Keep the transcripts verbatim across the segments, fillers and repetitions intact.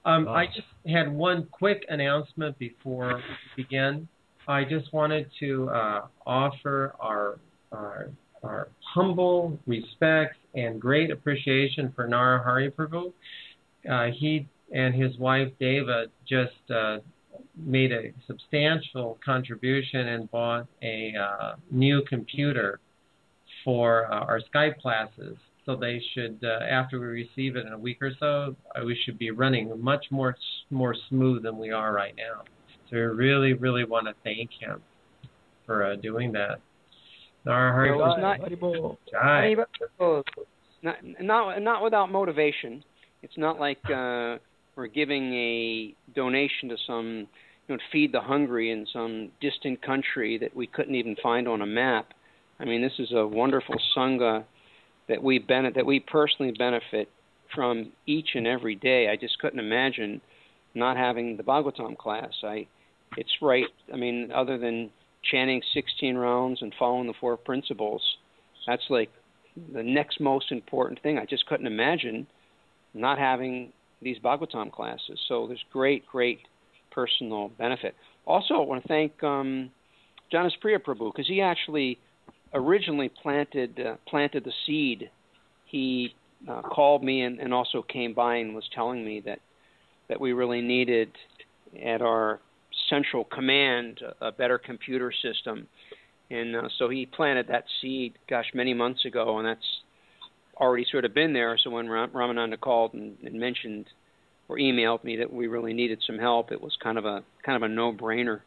Um, I just had one quick announcement before we begin. I just wanted to uh, offer our, our our humble respects and great appreciation for Narahari Prabhu. Uh, he and his wife Deva just uh, made a substantial contribution and bought a uh, new computer for uh, our Skype classes. So they should, uh, after we receive it in a week or so, uh, we should be running much more more smooth than we are right now. So we really, really want to thank him for uh, doing that. Narahari, no, it's not, not, not, not without motivation. It's not like uh, we're giving a donation to some, you know, feed the hungry in some distant country that we couldn't even find on a map. I mean, this is a wonderful sangha that we benefit, that we personally benefit from each and every day. I just couldn't imagine not having the Bhagavatam class. I, it's right. I mean, other than chanting sixteen rounds and following the four principles, that's like the next most important thing. I just couldn't imagine not having these Bhagavatam classes. So there's great, great personal benefit. Also, I want to thank um, Janas Priya Prabhu, because he actually originally planted uh, planted the seed. He uh, called me and, and also came by and was telling me that, that we really needed at our central command a, a better computer system. And uh, so he planted that seed, gosh, many months ago, and that's already sort of been there. So when Ram- Ramananda called and, and mentioned or emailed me that we really needed some help, it was kind of a kind of a no-brainer.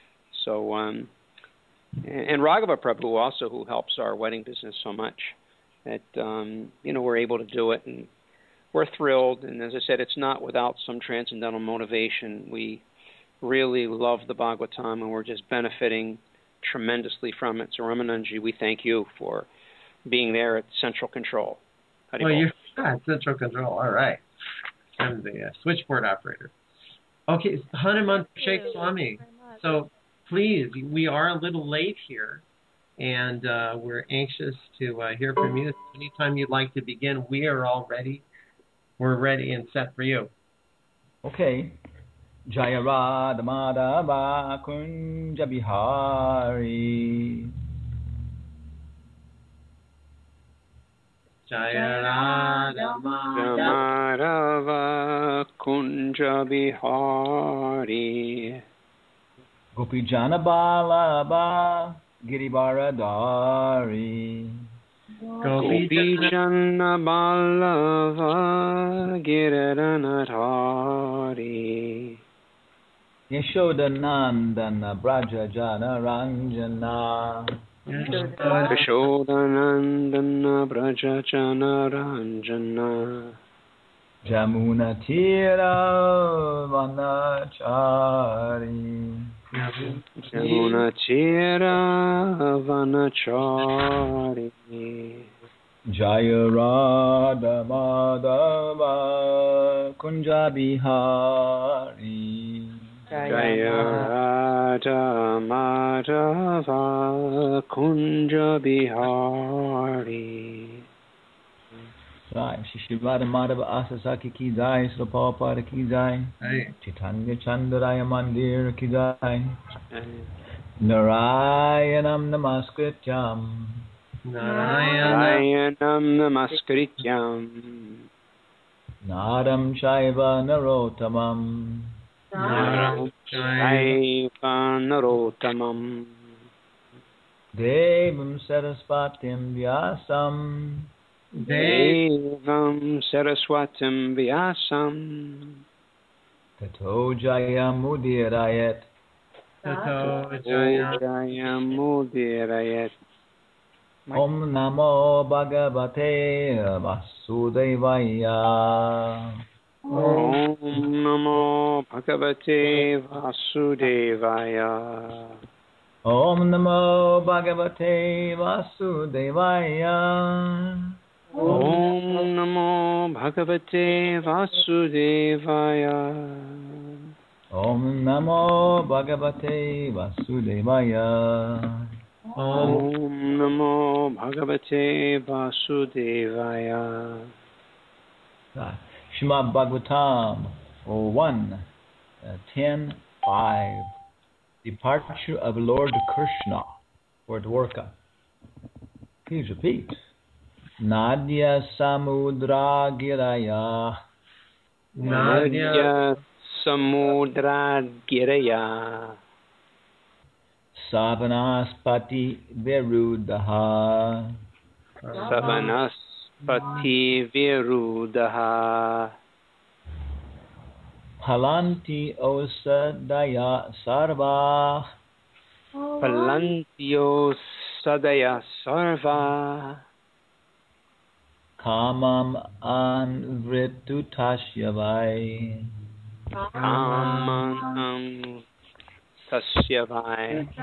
So um, and, and Raghava Prabhu also, who helps our wedding business so much, that um, you know we're able to do it, and we're thrilled. And as I said, it's not without some transcendental motivation. We really love the Bhagavatam, and we're just benefiting tremendously from it. So Ramananji, we thank you for being there at central control. Well, you're at central control. All right. I'm the uh, switchboard operator. Okay, Hanuman Sheikh Swami. So please, we are a little late here, and uh, we're anxious to uh, hear from you. Anytime you'd like to begin, we are all ready. We're ready and set for you. Okay. Jaya Radha Madhava Kunja Bihari. Jaya Radha Madhava Kunja Bihari. Gopi Jana Balaba Girivaradari. Gopi Jana Balava Girivaradari. Yashodanandana Braja Jana Ranjana. Yashodanandana Braja Jana Ranjana. Jamuna Tira Vanachari. Jamuna Tira Vanachari. Jaya Radha Madhava Kunja Bihari. Jaya Radha Madhava Kunja Bihari. Right, Shri Radha Madhava Asasaki ki jai, Sri Prabhupada ki jai, Chaitanya Chandaraya Mandir ki jai, Narayanam Namaskrityam, Narayanam Namaskrityam, Naram Shaiva Narotamam, Naram Shaiva Narotamam, Devam Saraswatim Vyasam, Devam Saraswatim Vyasam, Tato Jayamudirayat, Tato Jayamudirayat. Om Namo Bhagavate Vasudevaya. Om Namo Bhagavate Vasudevaya. Om Namo Bhagavate Vasudevaya. Om Namo Bhagavate Vasudevaya. Om Namo Bhagavate Vasudevaya. Om Namo Bhagavate Vasudevaya. Shrimad Bhagavatam, Oh, one, uh, ten, five. Departure of Lord Krishna for Dwarka. Please repeat. Nadia Samudra Giraya. Nadia Samudra Giraya. Savanaspati Virudaha. Savanaspati Virudaha. Phalanti Osadaya Sarva. Phalanti Osadaya Sarva. Kamam Anvritutashyavai. Kamam Anvritutashyavai.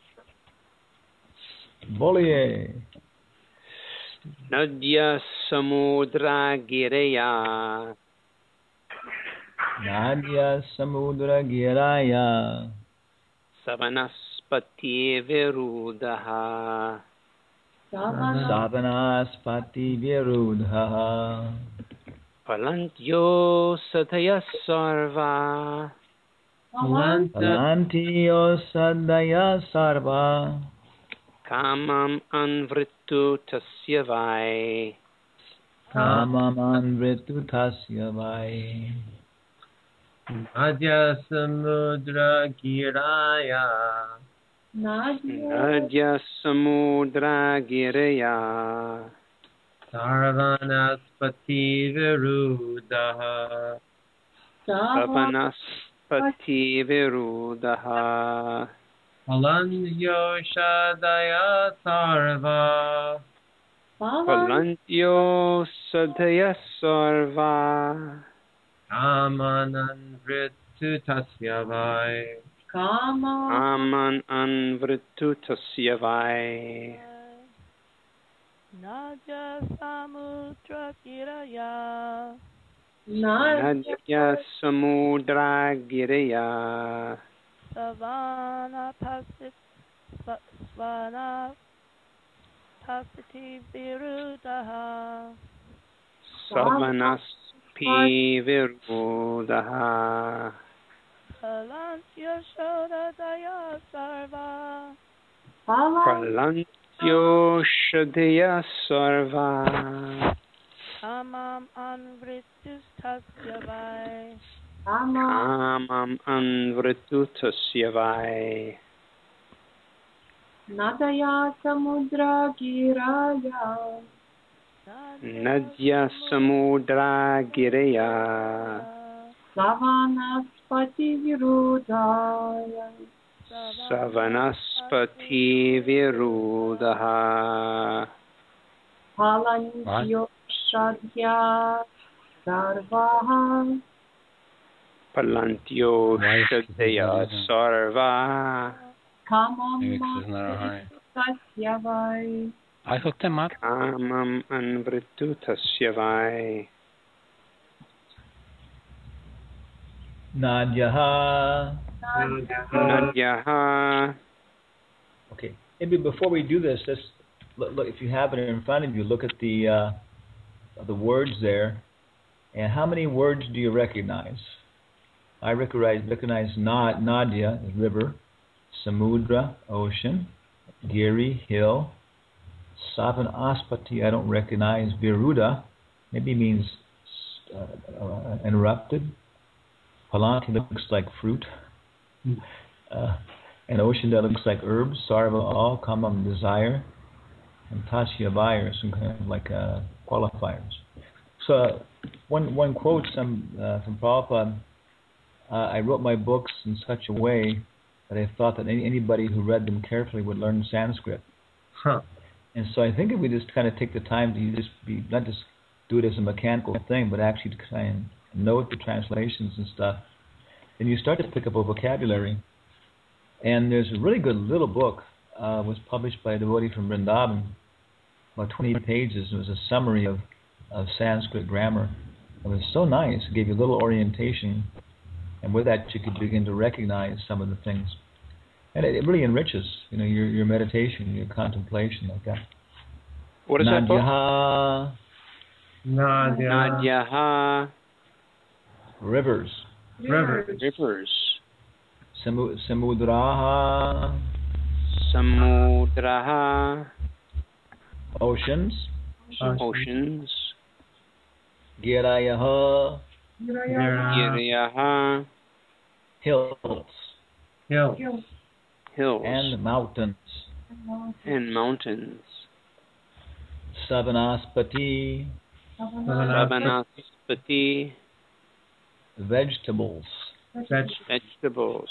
Boliye. Nadia Samudra Giraya. Nadia Samudra Giraya. Savanaspati Virudaha. Savanaspati Virudaha. Palantyo Sadaya Sarva. Palantyo Sadaya Sarva. Kamam Anvritu Tasyavai. Kamam Anvritu Tasyavai. Nadia Samudra Giraya. Nadia Samudra Giraya. Sarvanaspati Virudaha. Savanaspati Virudaha. Palantyo Sadaya Sarva. Palantyo Sadaya Sarva. Kaman Anvritu Tasyavai. Kaman Anvritu Tasyavai. Nadia Samudra Giraya. Nadia Samudra Giraya. Savana Pasit Svana Pasiti Virudaha. Savanaspi Virudaha. Palantyo Shodaya Sarva. Palantyo Shodaya Sarva. Kamam Anvritus Tasyavai. Kamam Anvritu Tasyavai. Nadia Samudra Giraya. Nadia Samudra Giraya. Savanaspati Virudaya. Savanaspati Virudaha. Palantyo Shadya Sarvaha. Palantyo Shadya Sarva. Kamam Tasyavai. Aihottemat. Kamam Anvritu Tasyavai. Nadyaha. Nadyaha. Okay. Maybe before we do this, let's look, look. If you have it in front of you, look at the uh, the words there, and how many words do you recognize? I recognize recognize Nad, Nadia, river, Samudra, ocean, Giri, hill, Savanaspati, I don't recognize, Viruda, maybe means uh, uh, interrupted. Palanti looks like fruit. Uh, an ocean that looks like herbs. Sarva, all, Kamam, desire. And Tasyavai are some kind of like uh, qualifiers. So uh, one one quote some, uh, from Prabhupada, uh, I wrote my books in such a way that I thought that any, anybody who read them carefully would learn Sanskrit. Huh. And so I think if we just kind of take the time to just be, not just do it as a mechanical thing, but actually to try and note the translations and stuff, then you start to pick up a vocabulary. And there's a really good little book, uh, was published by a devotee from Vrindavan, about twenty pages. It was a summary of, of Sanskrit grammar. It was so nice. It gave you a little orientation, and with that you could begin to recognize some of the things. And it, it really enriches, you know, your your meditation, your contemplation, like that. What is that book? Nadia. Nadia. Rivers. Rivers. Rivers. Samu- Samudraha. Samudraha. Oceans. Oceans. Girayaha. Giriyaha. Hills. Hills. Hills. And mountains. And mountains. Savanaspati. Ravanaspati. Vegetables. Veg- Vegetables.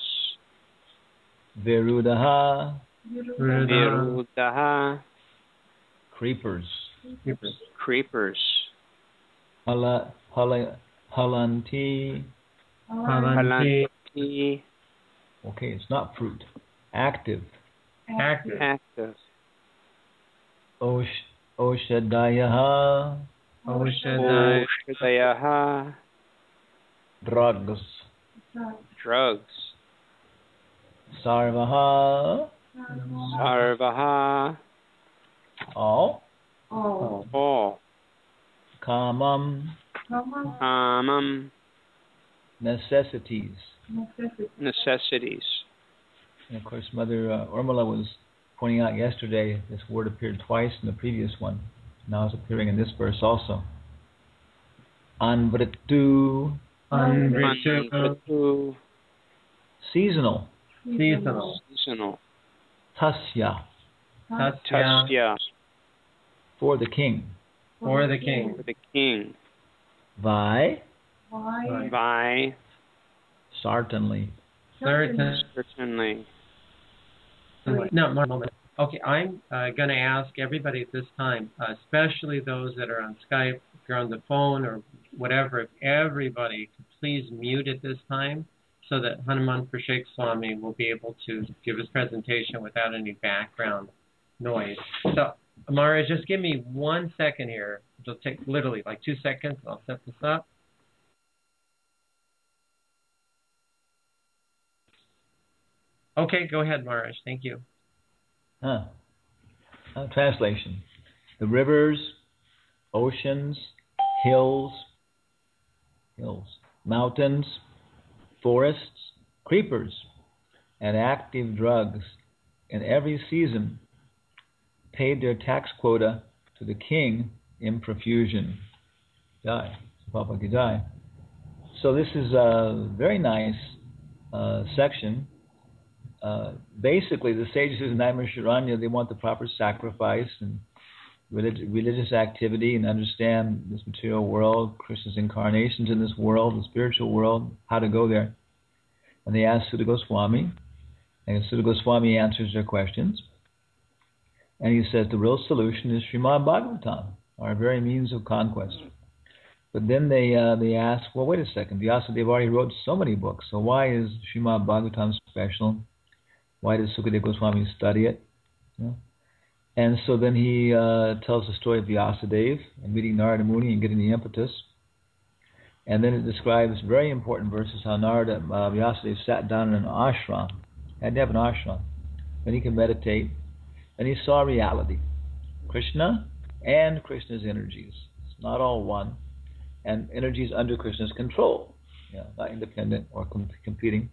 Virudaha. Virudaha. Creepers. Creepers. Creepers. Hala, hala, halanti. Palanti. Palanti. Okay, it's not fruit. Active. Active. Active. Osh, Oshadayaha. Oshadai. Oshadayaha. Drugs. Drugs. Sarvaha. Sarvaha. All. Oh. All. Kamam. Kamam. Necessities. Necessities. And of course, Mother uh, Urmila was pointing out yesterday, this word appeared twice in the previous one. Now it's appearing in this verse also. Anvritu. Anvritu. Seasonal. Seasonal. Seasonal. Tasya. Tasya. Tasya. For the king. For the king. For the king. Vai. Why? Vai. Certainly. Certain. Certainly. No, one moment. Okay, I'm uh, going to ask everybody at this time, uh, especially those that are on Skype, if you're on the phone or whatever, if everybody could please mute at this time so that Hanuman Prashik Swami will be able to give his presentation without any background noise. So, Amara, just give me one second here. It'll take literally like two seconds. I'll set this up. Okay, go ahead, Maharaj. Thank you. Huh. Uh, translation. The rivers, oceans, hills, hills, mountains, forests, creepers, and active drugs in every season paid their tax quota to the king in profusion. Jai. Papa ki Jai. So this is a very nice uh, section. Uh, basically, the sages in Naimisharanya, they want the proper sacrifice and relig- religious activity and understand this material world, Krishna's incarnations in this world, the spiritual world, how to go there. And they ask Sutta Goswami, and Sutta Goswami answers their questions. And he says the real solution is Srimad Bhagavatam, our very means of conquest. But then they uh, they ask, well, wait a second, Vyasadeva already wrote so many books, so why is Srimad Bhagavatam special? Why does Sukadeva Goswami study it? You know? And so then he uh, tells the story of Vyasadeva and meeting Narada Muni and getting the impetus. And then it describes very important verses how Narada, uh, Vyasadeva sat down in an ashram, had to have an ashram, and he could meditate, and he saw reality, Krishna and Krishna's energies. It's not all one, and energies under Krishna's control, you know, not independent or com- competing.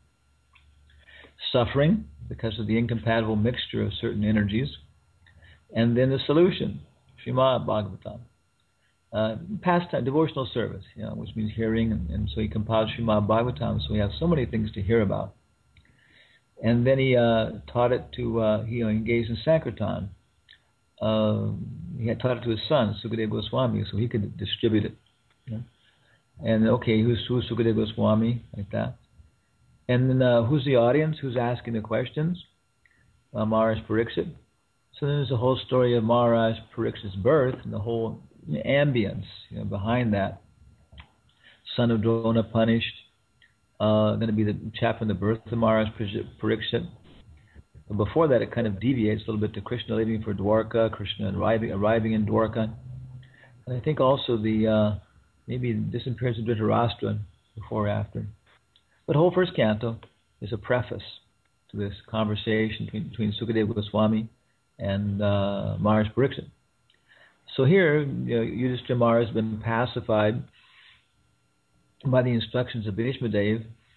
Suffering because of the incompatible mixture of certain energies, and then the solution, Srimad Bhagavatam. Uh, pastime, devotional service, you know, which means hearing, and, and so he compiled Srimad Bhagavatam, so we have so many things to hear about. And then he uh, taught it to, uh, he engaged in Sankirtan. Uh, he had taught it to his son, Sukadeva Goswami, so he could distribute it. You know? And okay, who's, who's Sukadeva Goswami, like that. And then uh, who's the audience? Who's asking the questions? Uh, Maharaj Pariksit. So then there's the whole story of Maharaj Parikshit's birth and the whole ambience, you know, behind that. Son of Drona punished. Uh, going to be the chapter on the birth of Maharaj Pariksit. But before that, it kind of deviates a little bit to Krishna leaving for Dwarka, Krishna arriving, arriving in Dwarka. And I think also the uh, maybe the disappearance of Dhritarashtra before or after. But the whole first canto is a preface to this conversation between, between Sukadeva Goswami and uh, Maharaj Pariksit. So here, you know, Yudhishthira Maharaj has been pacified by the instructions of Bhishma Dev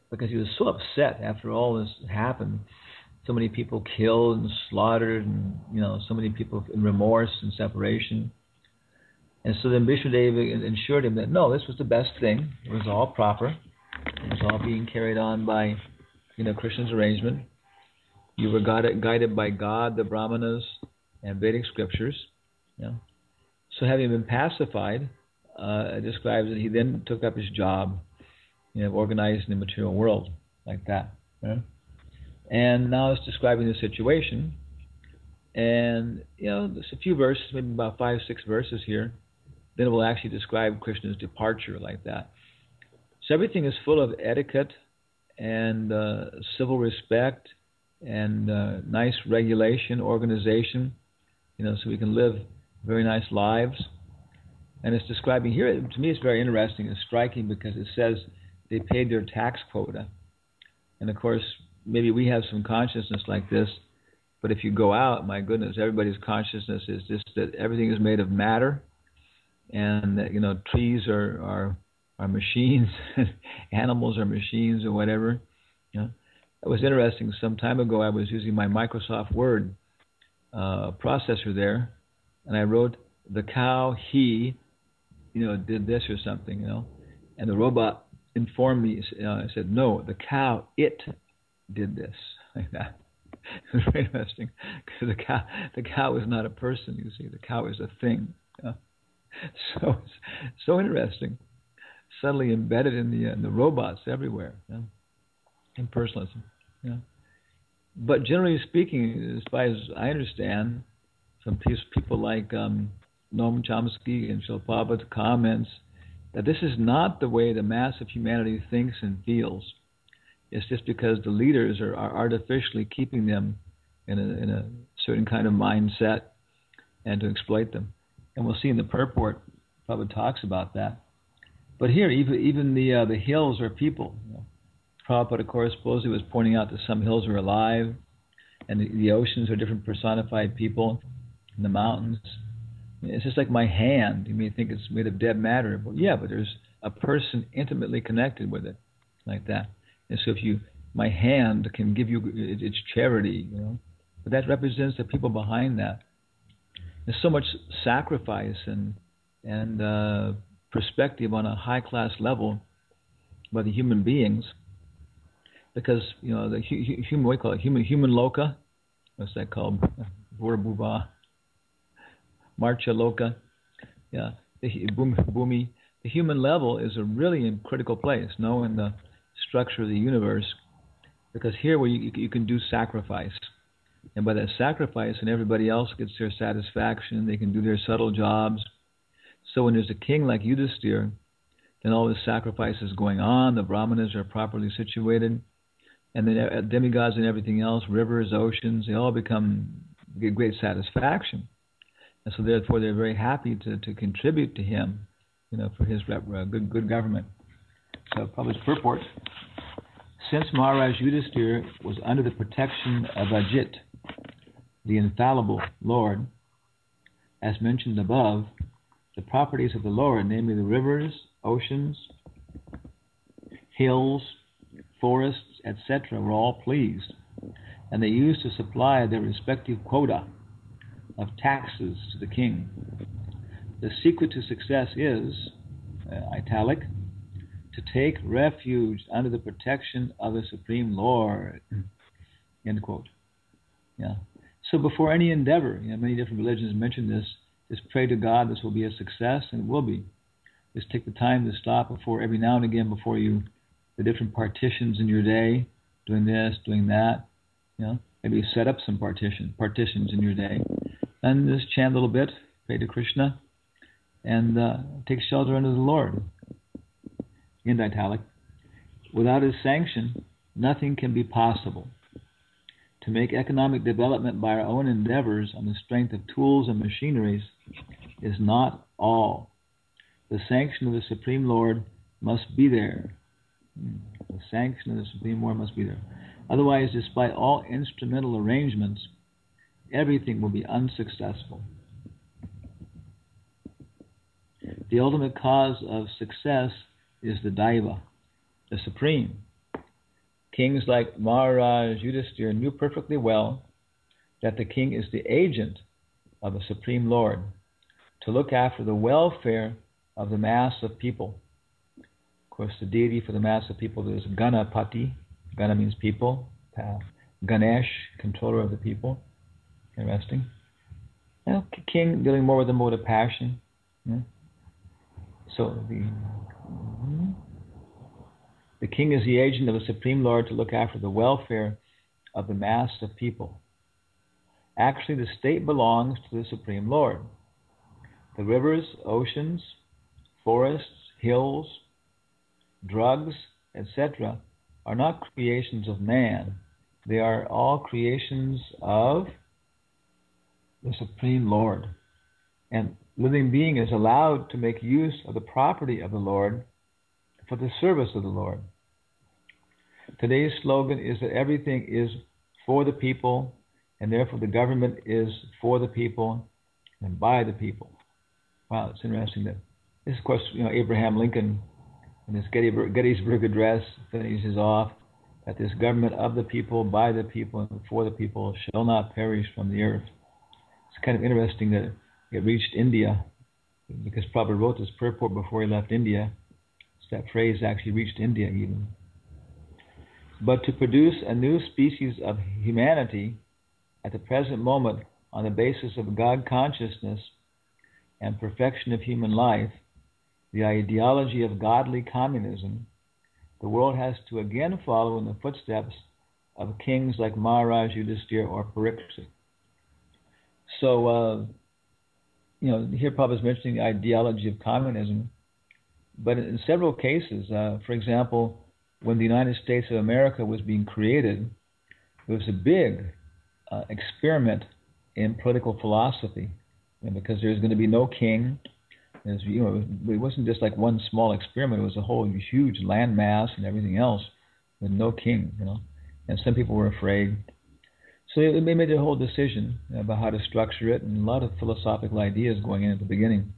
because he was so upset after all this happened. So many people killed and slaughtered, and you know, so many people in remorse and separation. And so then Vishwadeva assured him that no, this was the best thing. It was all proper. It was all being carried on by, you know, Krishna's arrangement. You were guided, guided by God, the Brahmanas, and Vedic scriptures. You know. So having been pacified, uh, it describes that he then took up his job, you know, organizing the material world like that. You know. And now it's describing the situation. And, you know, there's a few verses, maybe about five, six verses here. Then it will actually describe Krishna's departure like that. So everything is full of etiquette and uh, civil respect and uh, nice regulation, organization, you know, so we can live very nice lives. And it's describing here, to me it's very interesting and striking because it says they paid their tax quota. And of course, maybe we have some consciousness like this, but if you go out, my goodness, everybody's consciousness is just that everything is made of matter, and that, you know, trees are are, are machines, animals are machines or whatever. You know, it was interesting. Some time ago, I was using my Microsoft Word uh, processor there, and I wrote the cow he, you know, did this or something, you know, and the robot informed me. Uh, I said, no, the cow it did this, like that. It was very interesting because the cow, the cow is not a person. You see, the cow is a thing. You know? So it's so interesting, subtly embedded in the uh, in the robots everywhere. You know? Impersonalism. You know? But generally speaking, as far as I understand, some people like um, Noam Chomsky and Shilpabha comments that this is not the way the mass of humanity thinks and feels. It's just because the leaders are, are artificially keeping them in a, in a certain kind of mindset and to exploit them. And we'll see in the purport, Prabhupada talks about that. But here, even even the uh, the hills are people. You know. Prabhupada, of course, supposedly was pointing out that some hills are alive, and the, the oceans are different personified people, and the mountains. It's just like my hand. You may think it's made of dead matter, but yeah, but there's a person intimately connected with it, like that. And so if you, my hand can give you, it's charity, you know. But that represents the people behind that. There's so much sacrifice and and uh, perspective on a high class level by the human beings, because you know the hu- human, what do you call it, human human loka, what's that called? Bhuva, Marcha loka, yeah, the bhumi. The human level is a really critical place, knowing the structure of the universe, because here where you, you can do sacrifice, and by that sacrifice, and everybody else gets their satisfaction, they can do their subtle jobs. So when there's a king like Yudhisthira, then all this sacrifice is going on, the brahmanas are properly situated, and the demigods and everything else, rivers, oceans, they all become get great satisfaction, and so therefore they're very happy to, to contribute to him, you know, for his uh, good good government. So published purport. Since Maharaj Yudhisthira was under the protection of Ajit, the infallible Lord, as mentioned above, the properties of the Lord, namely the rivers, oceans, hills, forests, et cetera, were all pleased, and they used to supply their respective quota of taxes to the king. The secret to success is, uh, italic, to take refuge under the protection of the Supreme Lord. End quote. Yeah. So before any endeavor, you know, many different religions mention this, just pray to God this will be a success, and it will be. Just take the time to stop before, every now and again, before you, the different partitions in your day, doing this, doing that, you know, maybe set up some partition, partitions in your day, and just chant a little bit, pray to Krishna, and uh, take shelter under the Lord. In italic, without his sanction, nothing can be possible. To make economic development by our own endeavors on the strength of tools and machineries is not all. The sanction of the Supreme Lord must be there. The sanction of the Supreme Lord must be there. Otherwise, despite all instrumental arrangements, everything will be unsuccessful. The ultimate cause of success is the Daiva, the Supreme. Kings like Maharaj Yudhisthira knew perfectly well that the king is the agent of the Supreme Lord to look after the welfare of the mass of people. Of course, the deity for the mass of people is Ganapati. Gana means people. Ganesh, controller of the people. Interesting. Well, king dealing more with the mode of passion. Yeah. So the the king is the agent of the Supreme Lord to look after the welfare of the mass of people. Actually, the state belongs to the Supreme Lord. The rivers, oceans, forests, hills, drugs, et cetera are not creations of man. They are all creations of the Supreme Lord. And living being is allowed to make use of the property of the Lord for the service of the Lord. Today's slogan is that everything is for the people, and therefore the government is for the people and by the people. Wow, it's interesting that this, of course, you know, Abraham Lincoln in his Gettysburg, Gettysburg Address finishes off that this government of the people, by the people, and for the people shall not perish from the earth. It's kind of interesting that it reached India, because Prabhupada wrote this purport before he left India. So that phrase actually reached India even. But to produce a new species of humanity at the present moment on the basis of God consciousness and perfection of human life, the ideology of godly communism, the world has to again follow in the footsteps of kings like Maharaj Yudhisthira or Parikshit. So, uh, you know, here Prabhupada is mentioning the ideology of communism, but in several cases, uh, for example, when the United States of America was being created, it was a big uh, experiment in political philosophy, you know, because there's going to be no king. As, you know, it wasn't just like one small experiment; it was a whole huge landmass and everything else with no king, you know. And some people were afraid, so they made a whole decision about how to structure it, and a lot of philosophical ideas going in at the beginning.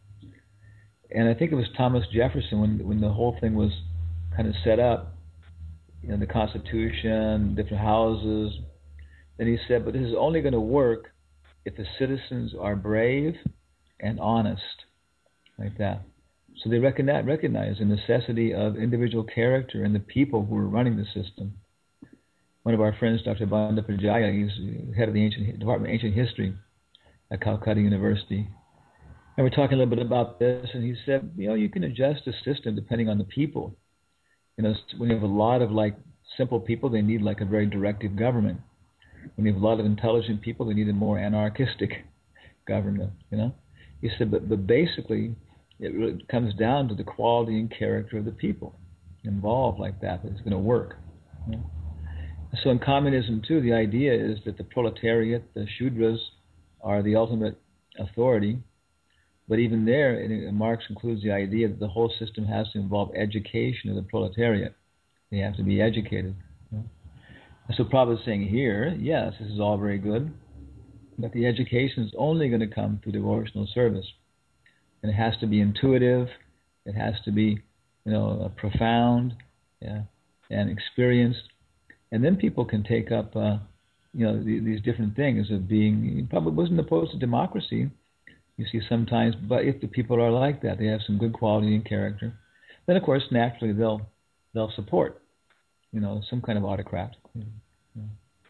And I think it was Thomas Jefferson when when the whole thing was kind of set up, you know, the Constitution, different houses. Then he said, "But this is only going to work if the citizens are brave and honest." Like that. So they recognize, recognize the necessity of individual character in the people who are running the system. One of our friends, Doctor Bandapajaya, he's head of the ancient Department of Ancient History at Calcutta University. And we're talking a little bit about this, and he said, you know, you can adjust the system depending on the people. You know, when you have a lot of like simple people, they need like a very directive government. When you have a lot of intelligent people, they need a more anarchistic government, you know. He said, but, but basically, it really comes down to the quality and character of the people involved like that, that it's going to work. You know? So in communism, too, the idea is that the proletariat, the Shudras, are the ultimate authority. But even there, it, Marx includes the idea that the whole system has to involve education of the proletariat. They have to be educated. You know? So Prabhupada is saying here, yes, this is all very good, but the education is only going to come through devotional service. And it has to be intuitive, it has to be, you know, profound, yeah, and experienced. And then people can take up, uh, you know, the, these different things of being, he probably wasn't opposed to democracy, you see sometimes, but if the people are like that, they have some good quality and character, then of course naturally they'll they'll support, you know, some kind of autocrat. Yeah.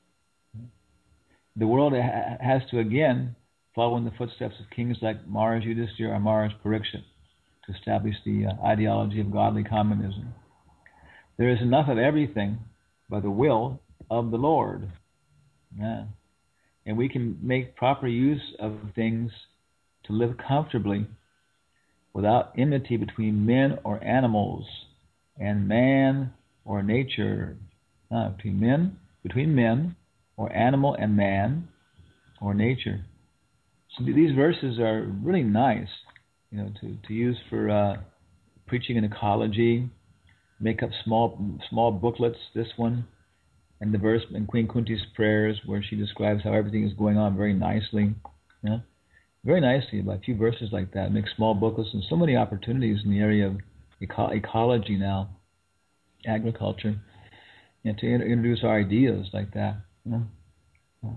The world ha- has to again follow in the footsteps of kings like Maharaj Yudhisthira or Maharaj Parikshit to establish the uh, ideology of godly communism. There is enough of everything by the will of the Lord. Yeah. And we can make proper use of things to live comfortably without enmity between men or animals and man or nature. No, between men, between men or animal and man or nature. So these verses are really nice, you know, to, to use for uh, preaching in ecology. Make up small small booklets. This one, and the verse in Queen Kunti's prayers where she describes how everything is going on very nicely, you know, very nicely. About a few verses like that. Make small booklets, and so many opportunities in the area of eco- ecology now, agriculture. you know, to inter- introduce our ideas like that. You know? Yeah.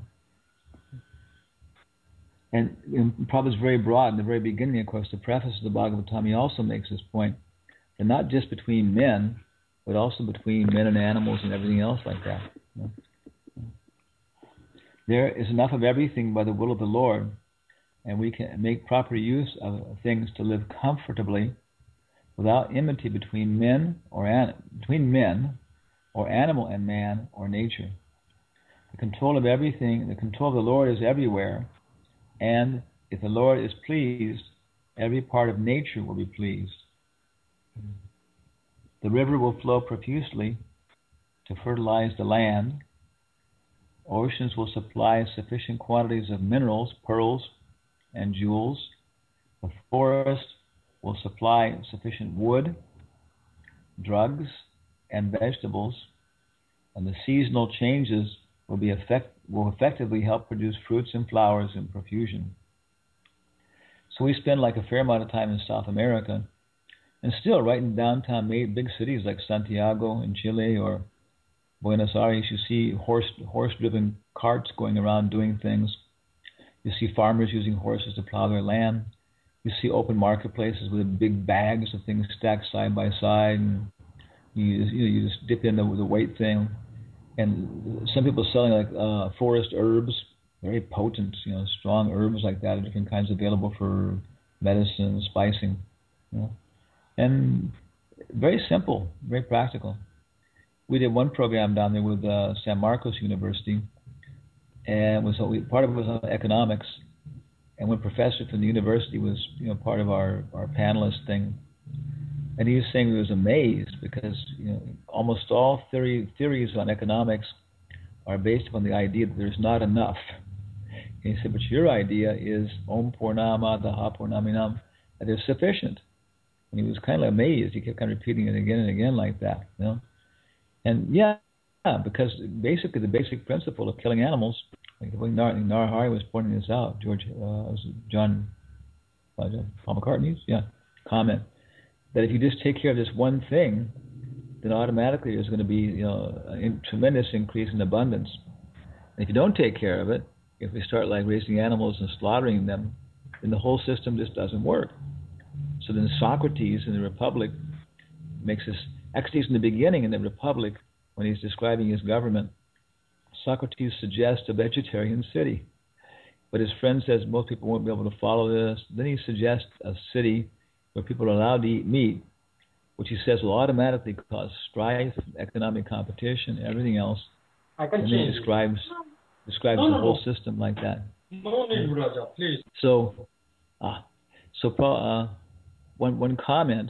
And, and Prabhupada's very broad. In the very beginning, of course, the preface of the Bhagavatam, he also makes this point, and not just between men, but also between men and animals and everything else like that. You know? There is enough of everything by the will of the Lord, and we can make proper use of things to live comfortably without enmity between men or an, between men or animal and man or nature. The control of everything, the control of the Lord is everywhere, and if the Lord is pleased, every part of nature will be pleased. The river will flow profusely to fertilize the land. Oceans will supply sufficient quantities of minerals, pearls, and jewels. The forest will supply sufficient wood, drugs, and vegetables, and the seasonal changes will be effect, will effectively help produce fruits and flowers in profusion. So we spend like a fair amount of time in South America, and still right in downtown big cities like Santiago in Chile or Buenos Aires, you see horse horse-driven carts going around doing things. You see farmers using horses to plow their land. You see open marketplaces with big bags of things stacked side by side, and you you, know, you just dip in the, the weight thing. And some people selling like uh, forest herbs, very potent, you know, strong herbs like that, different kinds available for medicine, spicing, you know, and very simple, very practical. We did one program down there with uh, San Marcos University, and was we, part of it was on economics. And one professor from the university was, you know, part of our, our panelist thing, and he was saying he was amazed because, you know, almost all theory theories on economics are based upon the idea that there's not enough. And he said, but your idea is Om Purnama Daha Purnaminam, that is sufficient. And he was kind of amazed. He kept kind of repeating it again and again like that, you know. And yeah, yeah, because basically the basic principle of killing animals, like the way Nar- Narahari was pointing this out, George, uh, John, uh, Paul McCartney's, yeah, comment, that if you just take care of this one thing, then automatically there's going to be, you know, a tremendous increase in abundance. And if you don't take care of it, if we start like raising animals and slaughtering them, then the whole system just doesn't work. So then Socrates in the Republic makes this, actually in the beginning in the Republic, when he's describing his government, Socrates suggests a vegetarian city. But his friend says most people won't be able to follow this. Then he suggests a city where people are allowed to eat meat, which he says will automatically cause strife, economic competition, everything else. I can and change then he describes describes no, the no, whole no. system like that. No need, Raja, please. So, ah, so uh, one one comment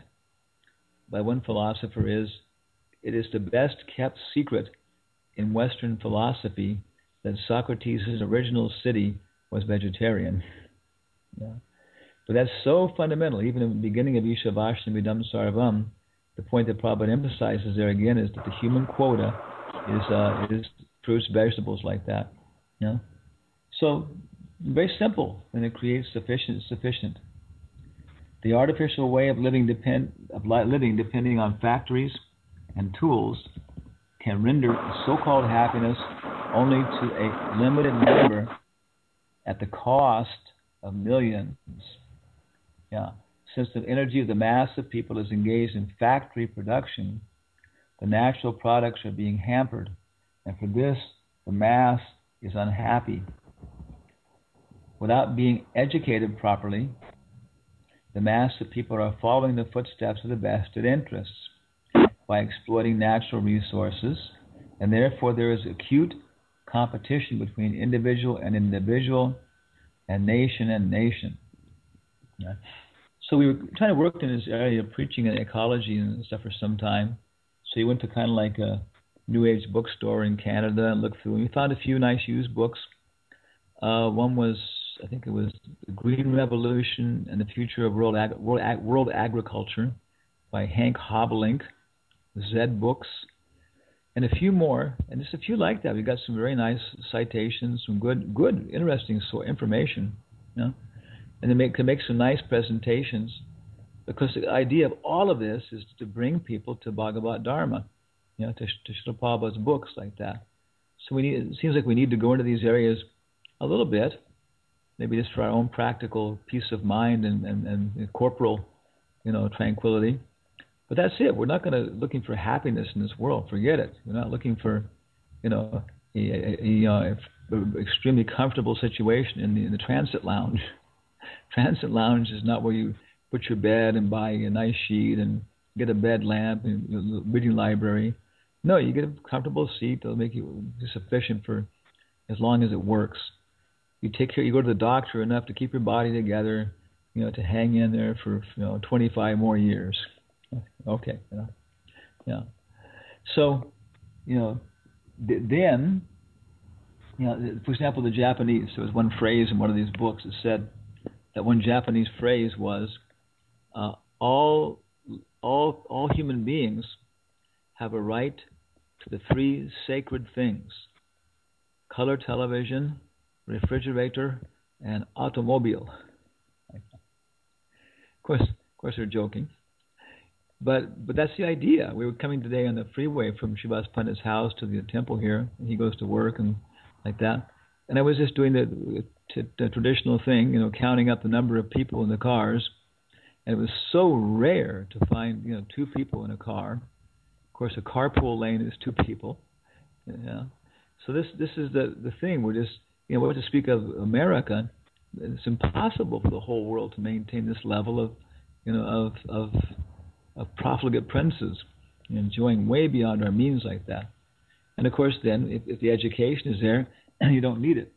by one philosopher is, it is the best kept secret in Western philosophy that Socrates' original city was vegetarian. Yeah. But that's so fundamental. Even in the beginning of Ishavashtam Vidam Sarvam, the point that Prabhupada emphasizes there again is that the human quota is uh, is fruits, vegetables like that. Yeah. So very simple, and it creates sufficient sufficient. The artificial way of living depend of living depending on factories and tools can render so-called happiness only to a limited number at the cost of millions. Yeah. Since the energy of the mass of people is engaged in factory production, the natural products are being hampered, and for this, the mass is unhappy. Without being educated properly, the mass of people are following the footsteps of the vested interests by exploiting natural resources, and therefore there is acute competition between individual and individual, and nation and nation. Yeah. So we were trying to work in this area of preaching and ecology and stuff for some time. So we went to kind of like a New Age bookstore in Canada and looked through, and we found a few nice used books. Uh, one was, I think it was The Green Revolution and the Future of World, Ag- World, Ag- World Agriculture by Hank Hobelink, Zed Books, and a few more, and just a few like that. We got some very nice citations, some good, good, interesting so information, you know, and to make to make some nice presentations, because the idea of all of this is to bring people to Bhagavad Dharma, you know, to, to Srila Prabhupada's books like that. So we need, it seems like we need to go into these areas a little bit, maybe just for our own practical peace of mind and, and, and corporal, you know, tranquility. But that's it. We're not going to looking for happiness in this world. Forget it. We're not looking for, you know, a, a, a, a extremely comfortable situation in the, in the transit lounge. Transit lounge is not where you put your bed and buy a nice sheet and get a bed lamp and a reading library. No, you get a comfortable seat that'll make you sufficient for as long as it works. You take care. You go to the doctor enough to keep your body together, you know, to hang in there for, you know, twenty-five more years. Okay, you know, yeah. So, you know, th- then, you know, for example, the Japanese. There was one phrase in one of these books that said that one Japanese phrase was, uh, "All, all, all human beings have a right to the three sacred things: color television, refrigerator, and automobile." Of course, of course, they're joking. But but that's the idea. We were coming today on the freeway from Srivas Pandit's house to the temple here, and he goes to work and like that. And I was just doing the, the, the traditional thing, you know, counting up the number of people in the cars. And it was so rare to find, you know, two people in a car. Of course, a carpool lane is two people. Yeah. So this this is the the thing. We're just, you know, what to speak of America, it's impossible for the whole world to maintain this level of, you know, of of of profligate princes, enjoying way beyond our means like that. And of course, then, if, if the education is there, you don't need it.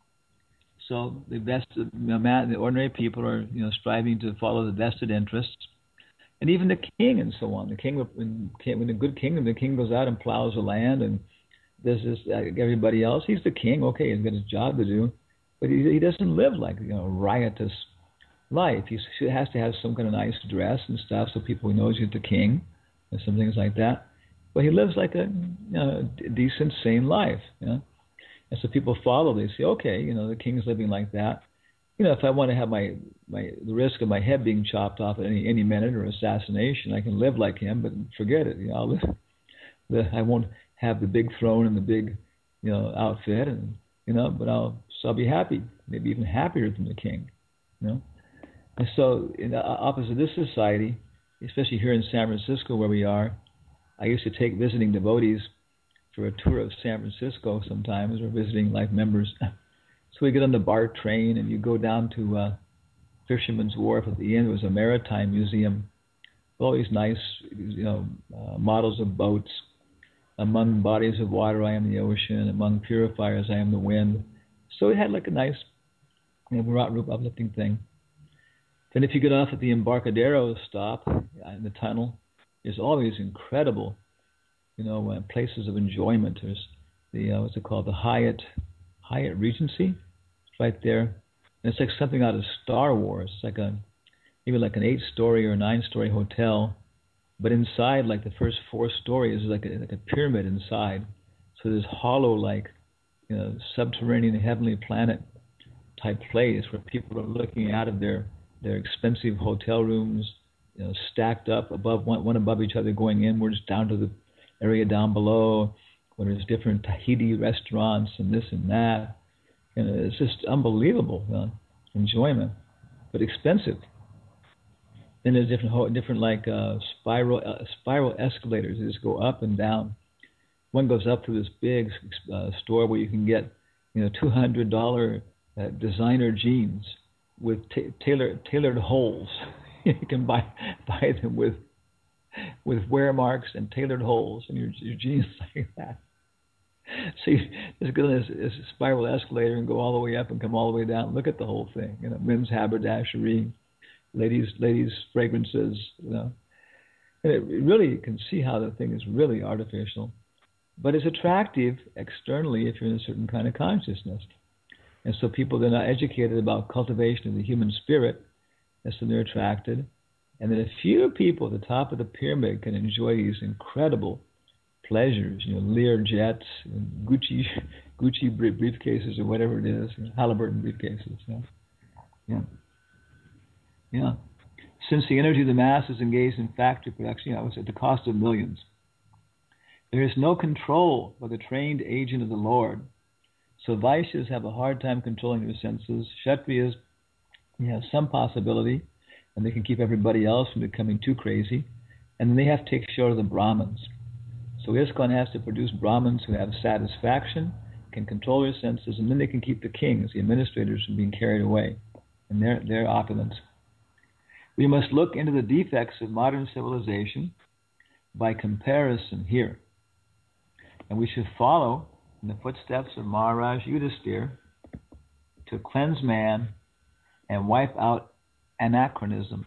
So the vested, you know, the ordinary people are, you know, striving to follow the vested interests, and even the king and so on. The king, when, when a good king, the king goes out and plows the land, and there's this uh, everybody else. He's the king. Okay, he's got his job to do, but he, he doesn't live like, you know, riotous life. He has to have some kind of nice dress and stuff so people know he's the king and some things like that. But he lives like a, you know, a decent, sane life. You know? And so people follow. They say, okay, you know, the king's living like that. You know, if I want to have my, my the risk of my head being chopped off at any any minute or assassination, I can live like him. But forget it. You know, I'll live, the, I won't have the big throne and the big, you know, outfit, and you know, but I'll so I'll be happy, maybe even happier than the king. You know. And so, in the opposite of this society, especially here in San Francisco where we are, I used to take visiting devotees for a tour of San Francisco sometimes, or visiting like members. So we get on the BART train, and you go down to uh, Fisherman's Wharf. At the end, there was a maritime museum, all these nice, you know, uh, models of boats. Among bodies of water, I am the ocean. Among purifiers, I am the wind. So it had like a nice, you know, uplifting thing. Then if you get off at the Embarcadero stop in the tunnel, there's all these incredible, you know, uh, places of enjoyment. There's the, uh, what's it called, the Hyatt Hyatt Regency. It's right there. And it's like something out of Star Wars. It's like a, maybe like an eight-story or nine-story hotel. But inside, like the first four stories, is like a, like a pyramid inside. So there's hollow, like, you know, subterranean heavenly planet type place where people are looking out of their They're expensive hotel rooms, you know, stacked up above one, one above each other, going inwards down to the area down below, where there's different Tahiti restaurants and this and that. And it's just unbelievable, you know, enjoyment, but expensive. Then there's different, different like uh, spiral uh, spiral escalators that just go up and down. One goes up to this big uh, store where you can get, you know, two hundred dollars uh, designer jeans with ta- tailored tailored holes. You can buy buy them with with wear marks and tailored holes in your, your jeans like that. So you just go on this, this spiral escalator and go all the way up and come all the way down. Look at the whole thing. You know, men's haberdashery, ladies ladies fragrances. You know, and it really, you can see how the thing is really artificial, but it's attractive externally if you're in a certain kind of consciousness. And so people, they're not educated about cultivation of the human spirit, and so they're attracted. And then a few people at the top of the pyramid can enjoy these incredible pleasures, you know, Lear jets, and Gucci, Gucci briefcases, or whatever it is, you know, Halliburton briefcases. You know? Yeah, yeah. Since the energy of the mass is engaged in factory production, you know, it's at the cost of millions. There is no control by the trained agent of the Lord. So Vaishyas have a hard time controlling their senses. Kshatriyas, you have some possibility, and they can keep everybody else from becoming too crazy. And then they have to take care of the Brahmins. So ISKCON has to produce Brahmins who have satisfaction, can control their senses, and then they can keep the kings, the administrators, from being carried away in their, their opulence. We must look into the defects of modern civilization by comparison here. And we should follow in the footsteps of Maharaj Yudhisthira to cleanse man and wipe out anachronisms.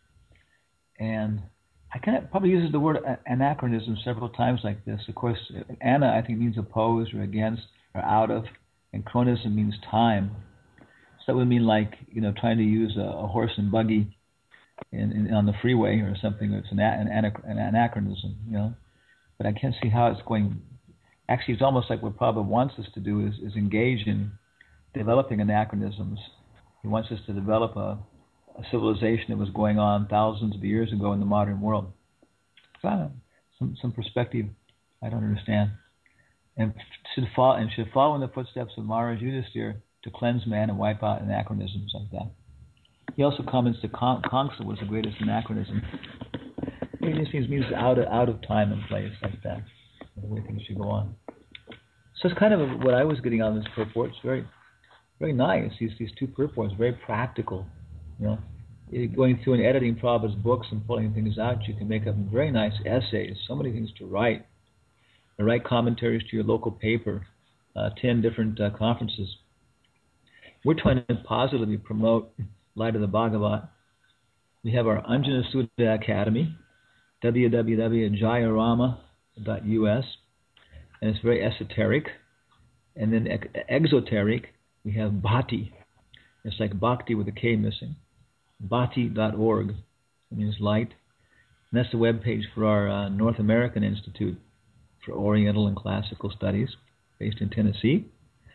And I kind of probably uses the word anachronism several times like this. Of course, ana, I think, means opposed or against or out of, and chronism means time. So that would mean like, you know, trying to use a, a horse and buggy in, in, on the freeway or something. It's an, an, an anachronism, you know. But I can't see how it's going. Actually, it's almost like what Prabhupada wants us to do is, is engage in developing anachronisms. He wants us to develop a, a civilization that was going on thousands of years ago in the modern world. So, some some perspective I don't understand. And should follow and should follow in the footsteps of Maharaj Yudhisthira to cleanse man and wipe out anachronisms like that. He also comments that Con- Kangsa was the greatest anachronism. It just means, means out of out of time and place like that. The way things should go on. So it's kind of what I was getting out of this purport. It's very, very nice. These these two purports, very practical. You know, going through and editing Prabhupada's books and pulling things out, you can make up very nice essays. So many things to write. And write commentaries to your local paper. Uh, attend different uh, conferences. We're trying to positively promote Light of the Bhagavat. We have our Anjana Sudha Academy, w w w dot jayarama dot u s, and it's very esoteric. And then ex- exoteric, we have Bhati. It's like Bhakti with a K missing. Bhati dot org. It means light. And that's the web page for our uh, North American Institute for Oriental and Classical Studies, based in Tennessee.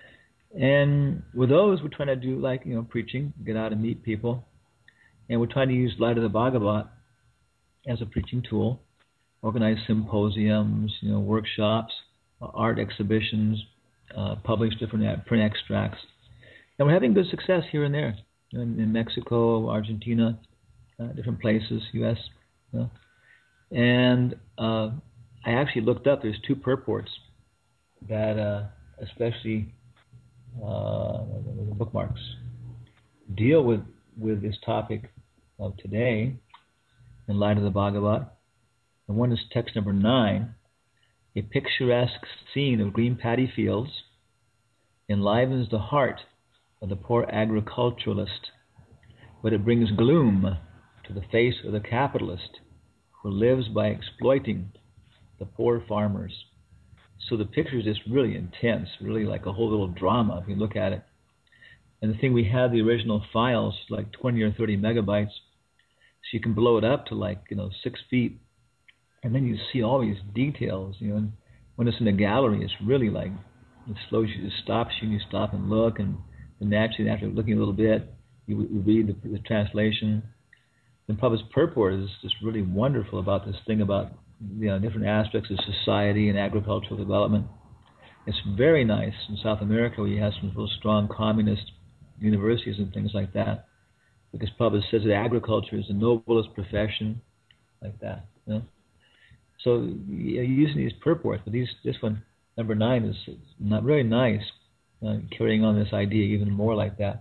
And with those, we're trying to do like, you know, preaching, get out and meet people. And we're trying to use Light of the Bhagavat as a preaching tool, organize symposiums, you know, workshops, uh, art exhibitions, uh, publish different print extracts. And we're having good success here and there, in, in Mexico, Argentina, uh, different places, U S You know. And uh, I actually looked up, there's two purports that uh, especially uh, bookmarks deal with, with this topic of today in Light of the Bhagavat. And one is text number nine. A picturesque scene of green paddy fields enlivens the heart of the poor agriculturalist, but it brings gloom to the face of the capitalist who lives by exploiting the poor farmers. So the picture is just really intense, really like a whole little drama if you look at it. And the thing, we have the original files, like twenty or thirty megabytes, so you can blow it up to like, you know, six feet. And then you see all these details, you know. And when it's in a gallery, it's really like, it slows you, it stops you, and you stop and look. And, and naturally, after looking a little bit, you, you read the, the translation. And Prabhupada's purport is just really wonderful about this thing about, you know, different aspects of society and agricultural development. It's very nice in South America, where you have some real strong communist universities and things like that, because Prabhupada says that agriculture is the noblest profession, like that. You know? So you're using these purports, but these this one, number nine, is not very nice, uh, carrying on this idea even more like that.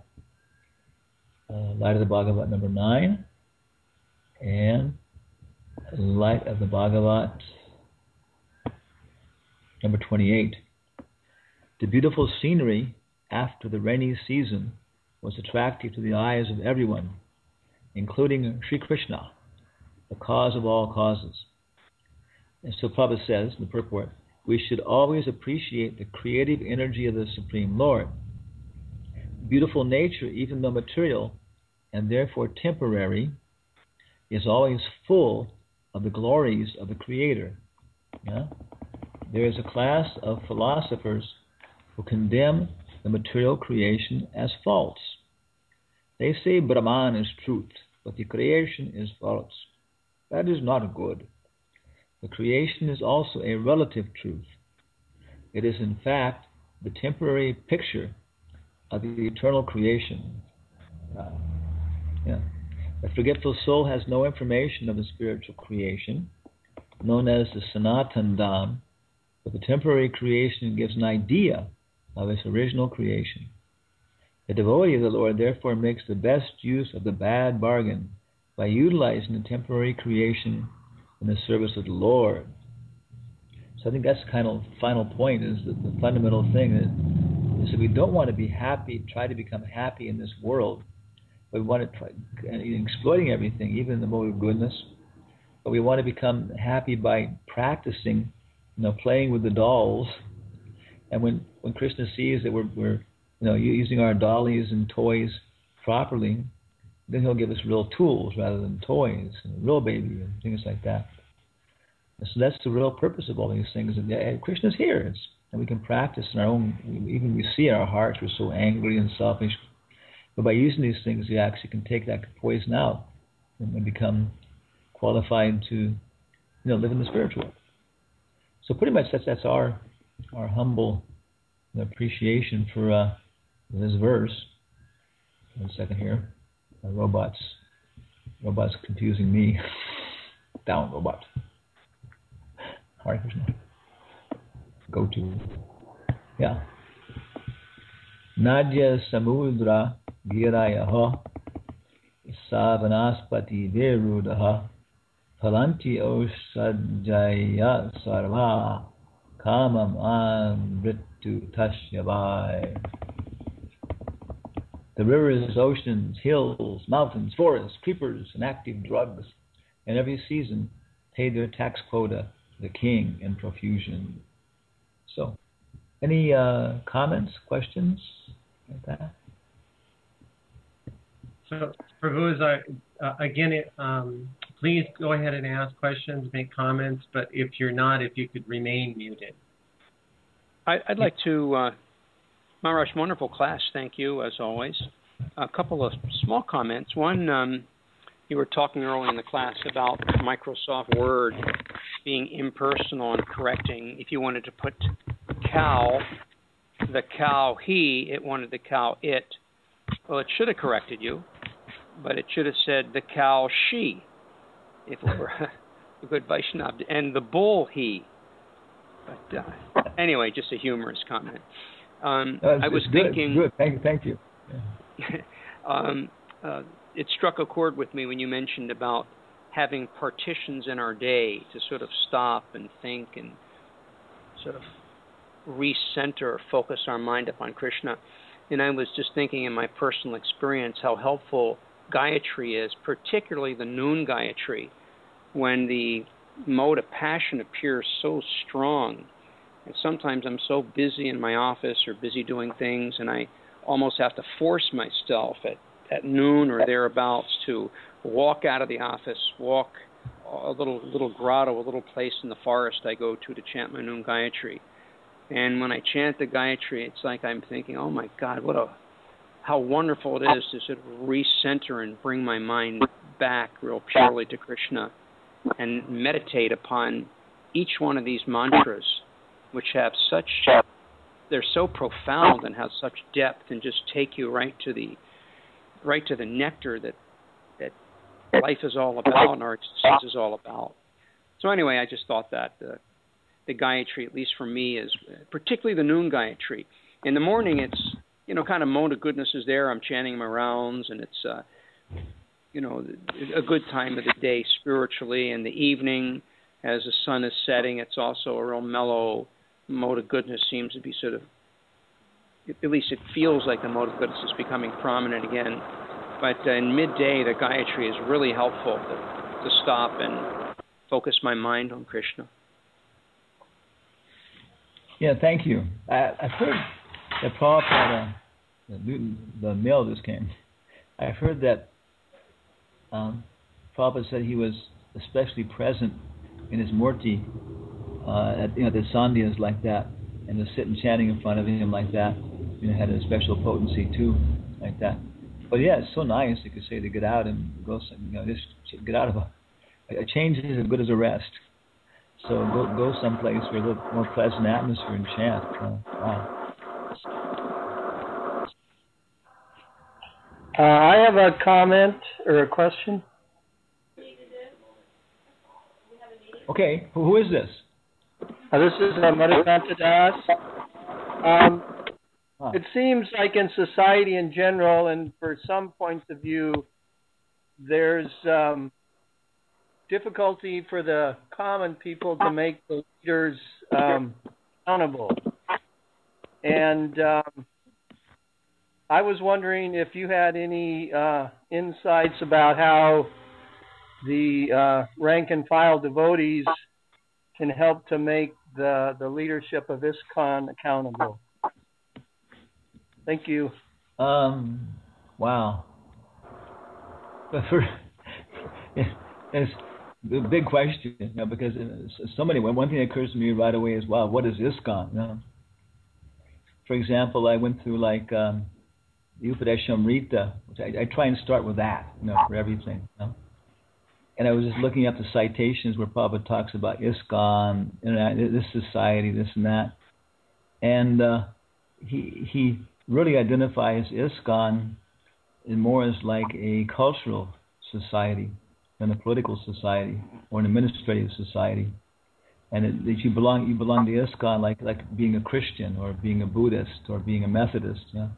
Uh, Light of the Bhagavat number nine, and Light of the Bhagavat number twenty-eight. The beautiful scenery after the rainy season was attractive to the eyes of everyone, including Sri Krishna, the cause of all causes. And so Prabhupada says in the purport, we should always appreciate the creative energy of the Supreme Lord. Beautiful nature, even though material and therefore temporary, is always full of the glories of the Creator. Yeah? There is a class of philosophers who condemn the material creation as false. They say Brahman is truth, but the creation is false. That is not good. The creation is also a relative truth. It is in fact the temporary picture of the eternal creation. Uh, yeah. The forgetful soul has no information of the spiritual creation, known as the Sanatan Dham, but the temporary creation gives an idea of its original creation. The devotee of the Lord therefore makes the best use of the bad bargain by utilizing the temporary creation in the service of the Lord. So I think that's the kind of final point, is that the fundamental thing is, is that we don't want to be happy, try to become happy in this world. We want to try exploiting everything, even the mode of goodness. But we want to become happy by practicing, you know, playing with the dolls. And when, when Krishna sees that we're, we're you know, using our dollies and toys properly, then he'll give us real tools rather than toys, and a real baby and things like that. And so that's the real purpose of all these things. And yeah, Krishna's here, it's, and we can practice in our own. Even we see in our hearts we're so angry and selfish, but by using these things, we actually can take that poison out and become qualified to, you know, live in the spiritual world. So pretty much that's that's our our humble appreciation for uh, this verse. One second here. My robots, robots confusing me. Down, robot. Hare Krishna. Go to. Yeah. Nadya Samudra Girayaha Savanaspati Verudaha Palanti Osadjaya Sarva Kamam Amritu Tashyavai. The rivers, oceans, hills, mountains, forests, creepers, and active drugs in every season pay their tax quota to the king in profusion. So, any uh, comments, questions like that? So, Prabhu, uh, again, it, um, please go ahead and ask questions, make comments, but if you're not, if you could remain muted. I, I'd like to, uh, Maharaj, wonderful class, thank you, as always. A couple of small comments. One, um, you were talking early in the class about Microsoft Word being impersonal and correcting. If you wanted to put cow, the cow he, it wanted the cow it. Well, it should have corrected you, but it should have said the cow she, if it were a good Vaishnava, and the bull he. But uh, anyway, just a humorous comment. Um, uh, I was good, thinking. Good. Thank you. Thank you. Yeah. um, uh, it struck a chord with me when you mentioned about having partitions in our day to sort of stop and think and sort of recenter, focus our mind upon Krishna. And I was just thinking in my personal experience how helpful Gayatri is, particularly the noon Gayatri, when the mode of passion appears so strong. And sometimes I'm so busy in my office or busy doing things, and I almost have to force myself at, at noon or thereabouts to walk out of the office, walk a little little grotto, a little place in the forest I go to to chant my noon Gayatri. And when I chant the Gayatri, it's like I'm thinking, oh my God, what a how wonderful it is to sort of recenter and bring my mind back real purely to Krishna and meditate upon each one of these mantras, which have such, they're so profound and have such depth and just take you right to the right to the nectar that that life is all about and our existence is all about. So anyway, I just thought that uh, the Gayatri, at least for me, is particularly the noon Gayatri. In the morning, it's, you know, kind of mode of goodness is there. I'm chanting my rounds, and it's, uh, you know, a good time of the day spiritually. In the evening, as the sun is setting, it's also a real mellow mode of goodness. Seems to be sort of, at least it feels like the mode of goodness is becoming prominent again. But uh, in midday, the Gayatri is really helpful to, to stop and focus my mind on Krishna. Yeah, thank you. I, I've heard that Prabhupada, the, the mail just came. I've heard that um, Prabhupada said he was especially present in his murti uh, at, you know, the sandhyas like that, and to sit and chanting in front of him like that, you know, had a special potency too, like that. But yeah, it's so nice, you could say, to get out and go, you know, just get out of a, a change is as good as a rest. So go go someplace where a little more pleasant atmosphere and chant. Uh, wow. Uh, I have a comment or a question. Okay, who, who is this? Uh, this is uh, Madhukanta Das. Um, Huh. It seems like in society in general, and for some points of view, there's um, difficulty for the common people to make the leaders um, accountable. And um, I was wondering if you had any uh, insights about how the uh, rank and file devotees can help to make the, the leadership of ISKCON accountable. Thank you. Um, wow. But for, it's a big question, you know, because so many. One thing that occurs to me right away is, wow, what is ISKCON? You know? For example, I went through like um, the Upadeshamrita, which I, I try and start with that, you know, for everything. You know? And I was just looking up the citations where Prabhupada talks about ISKCON, you know, this society, this and that, and uh, he he. really identifies ISKCON more as like a cultural society than a political society or an administrative society, and it, that you belong you belong to ISKCON like like being a Christian or being a Buddhist or being a Methodist, yeah.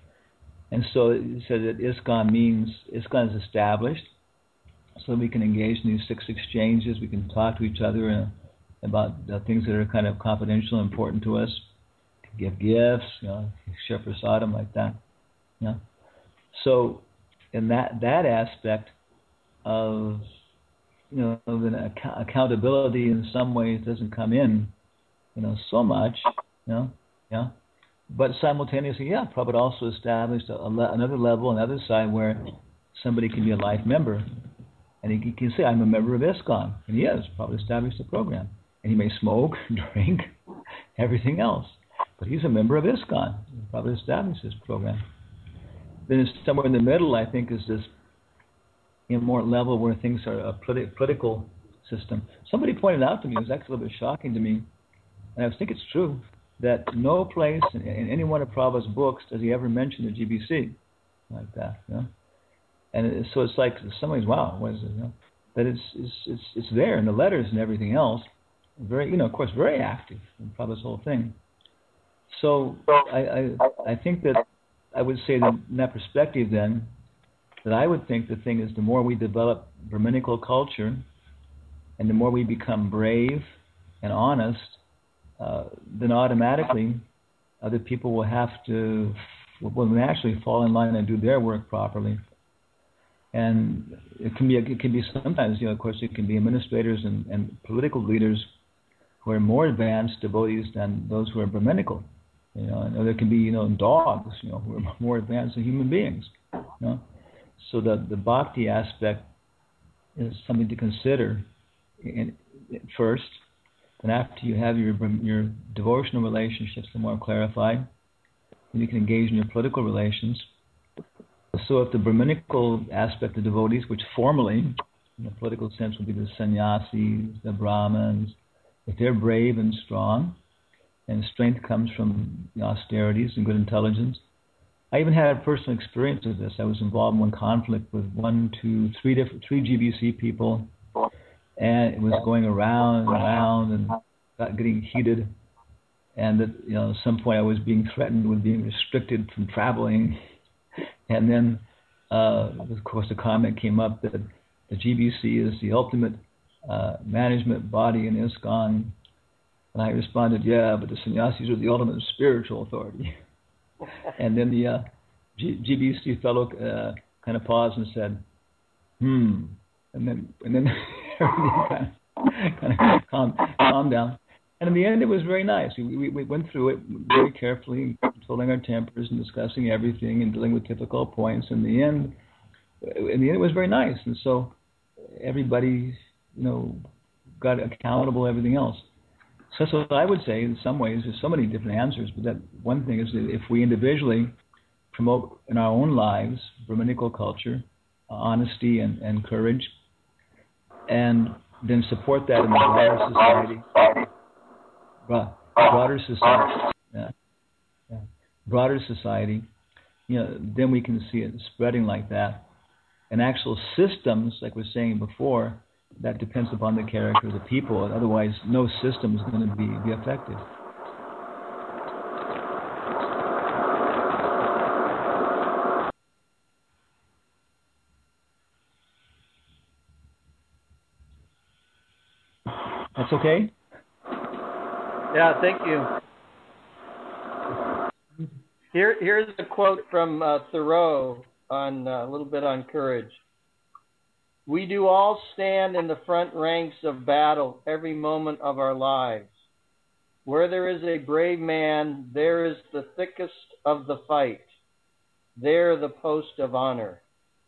And so it said that ISKCON means ISKCON is established, so we can engage in these six exchanges. We can talk to each other uh, about the things that are kind of confidential and important to us. Give gifts, you know, share prasadam like that. Yeah. So, in that that aspect of, you know, of an ac- accountability in some ways doesn't come in, you know, so much, you know, yeah. But simultaneously, yeah, Prabhupada also established a, a le- another level, another side where somebody can be a life member, and he, he can say, "I'm a member of ISKCON," and he is. Prabhupada established a program, and he may smoke, drink, everything else. But he's a member of ISKCON. He probably established this program. Then it's somewhere in the middle, I think, is this, you know, more level where things are a politi- political system. Somebody pointed out to me, it was actually a little bit shocking to me, and I think it's true, that no place in, in any one of Prabhupada's books does he ever mention the G B C like that. You know? And it, so it's like, in some ways, wow, what is it? You know? But it's, it's it's it's there in the letters and everything else. Very, you know, of course, very active in Prabhupada's whole thing. So I, I I think that I would say that in that perspective then, that I would think the thing is the more we develop Brahminical culture and the more we become brave and honest, uh, then automatically other people will have to, will naturally fall in line and do their work properly. And it can be, it can be sometimes, you know, of course, it can be administrators and, and political leaders who are more advanced devotees than those who are Brahminical. You know, and there can be, you know, dogs, you know, who are more advanced than human beings. You know, so the the bhakti aspect is something to consider in, in first, and after you have your your devotional relationships more clarified, then you can engage in your political relations. So if the Brahminical aspect of devotees, which formally, in the political sense, would be the sannyasis, the Brahmins, if they're brave and strong, and strength comes from the austerities and good intelligence. I even had a personal experience of this. I was involved in one conflict with one, two, three different, three G B C people, and it was going around and around and got getting heated. And at, you know, at some point I was being threatened with being restricted from traveling. And then, uh, of course, the comment came up that the G B C is the ultimate uh, management body in ISKCON. And I responded, yeah, but the sannyasis are the ultimate spiritual authority. And then the uh, G- GBC fellow uh, kind of paused and said, hmm. And then and then everything kind of, kind of calmed, calmed down. And in the end, it was very nice. We, we, we went through it very carefully, controlling our tempers and discussing everything and dealing with difficult points. In the end, in the end, it was very nice. And so everybody, you know, got accountable, everything else. So that's what I would say in some ways. There's so many different answers, but that one thing is that if we individually promote in our own lives Brahminical culture, uh, honesty and, and courage, and then support that in the broader society, Bro- broader society, yeah, yeah, broader society, you know, then we can see it spreading like that. And actual systems, like we were saying before, that depends upon the character of the people. Otherwise, no system is going to be, be effective. That's okay? Yeah, thank you. Here, here's a quote from uh, Thoreau on uh, a little bit on courage. We do all stand in the front ranks of battle every moment of our lives. Where there is a brave man, there is the thickest of the fight. There the post of honor.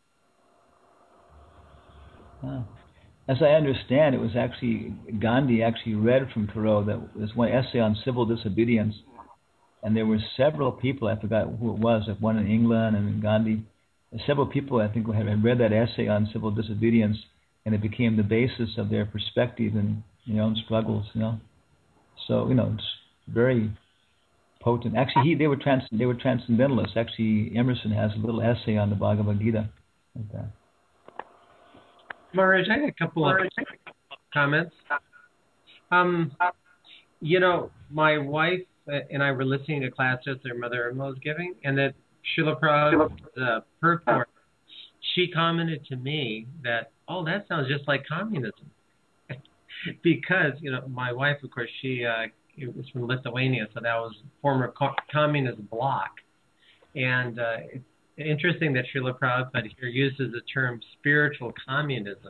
Wow. As I understand, it was actually Gandhi actually read from Thoreau that was one essay on civil disobedience, and there were several people, I forgot who it was, like one in England and Gandhi, several people I think had read that essay on civil disobedience, and it became the basis of their perspective and their own struggles, you know. So, you know, it's very potent. Actually, he they were trans they were transcendentalists. Actually, Emerson has a little essay on the Bhagavad Gita like that. Maharaj, I had a couple of comments. Um, you know, my wife and I were listening to classes their mother-in-law was giving, and that Srila Prabhupada's uh, purport, she commented to me that, oh, that sounds just like communism. Because, you know, my wife, of course, she uh, it was from Lithuania, so that was former co- communist bloc. And uh, it's interesting that Srila Prabhupada here uses the term spiritual communism.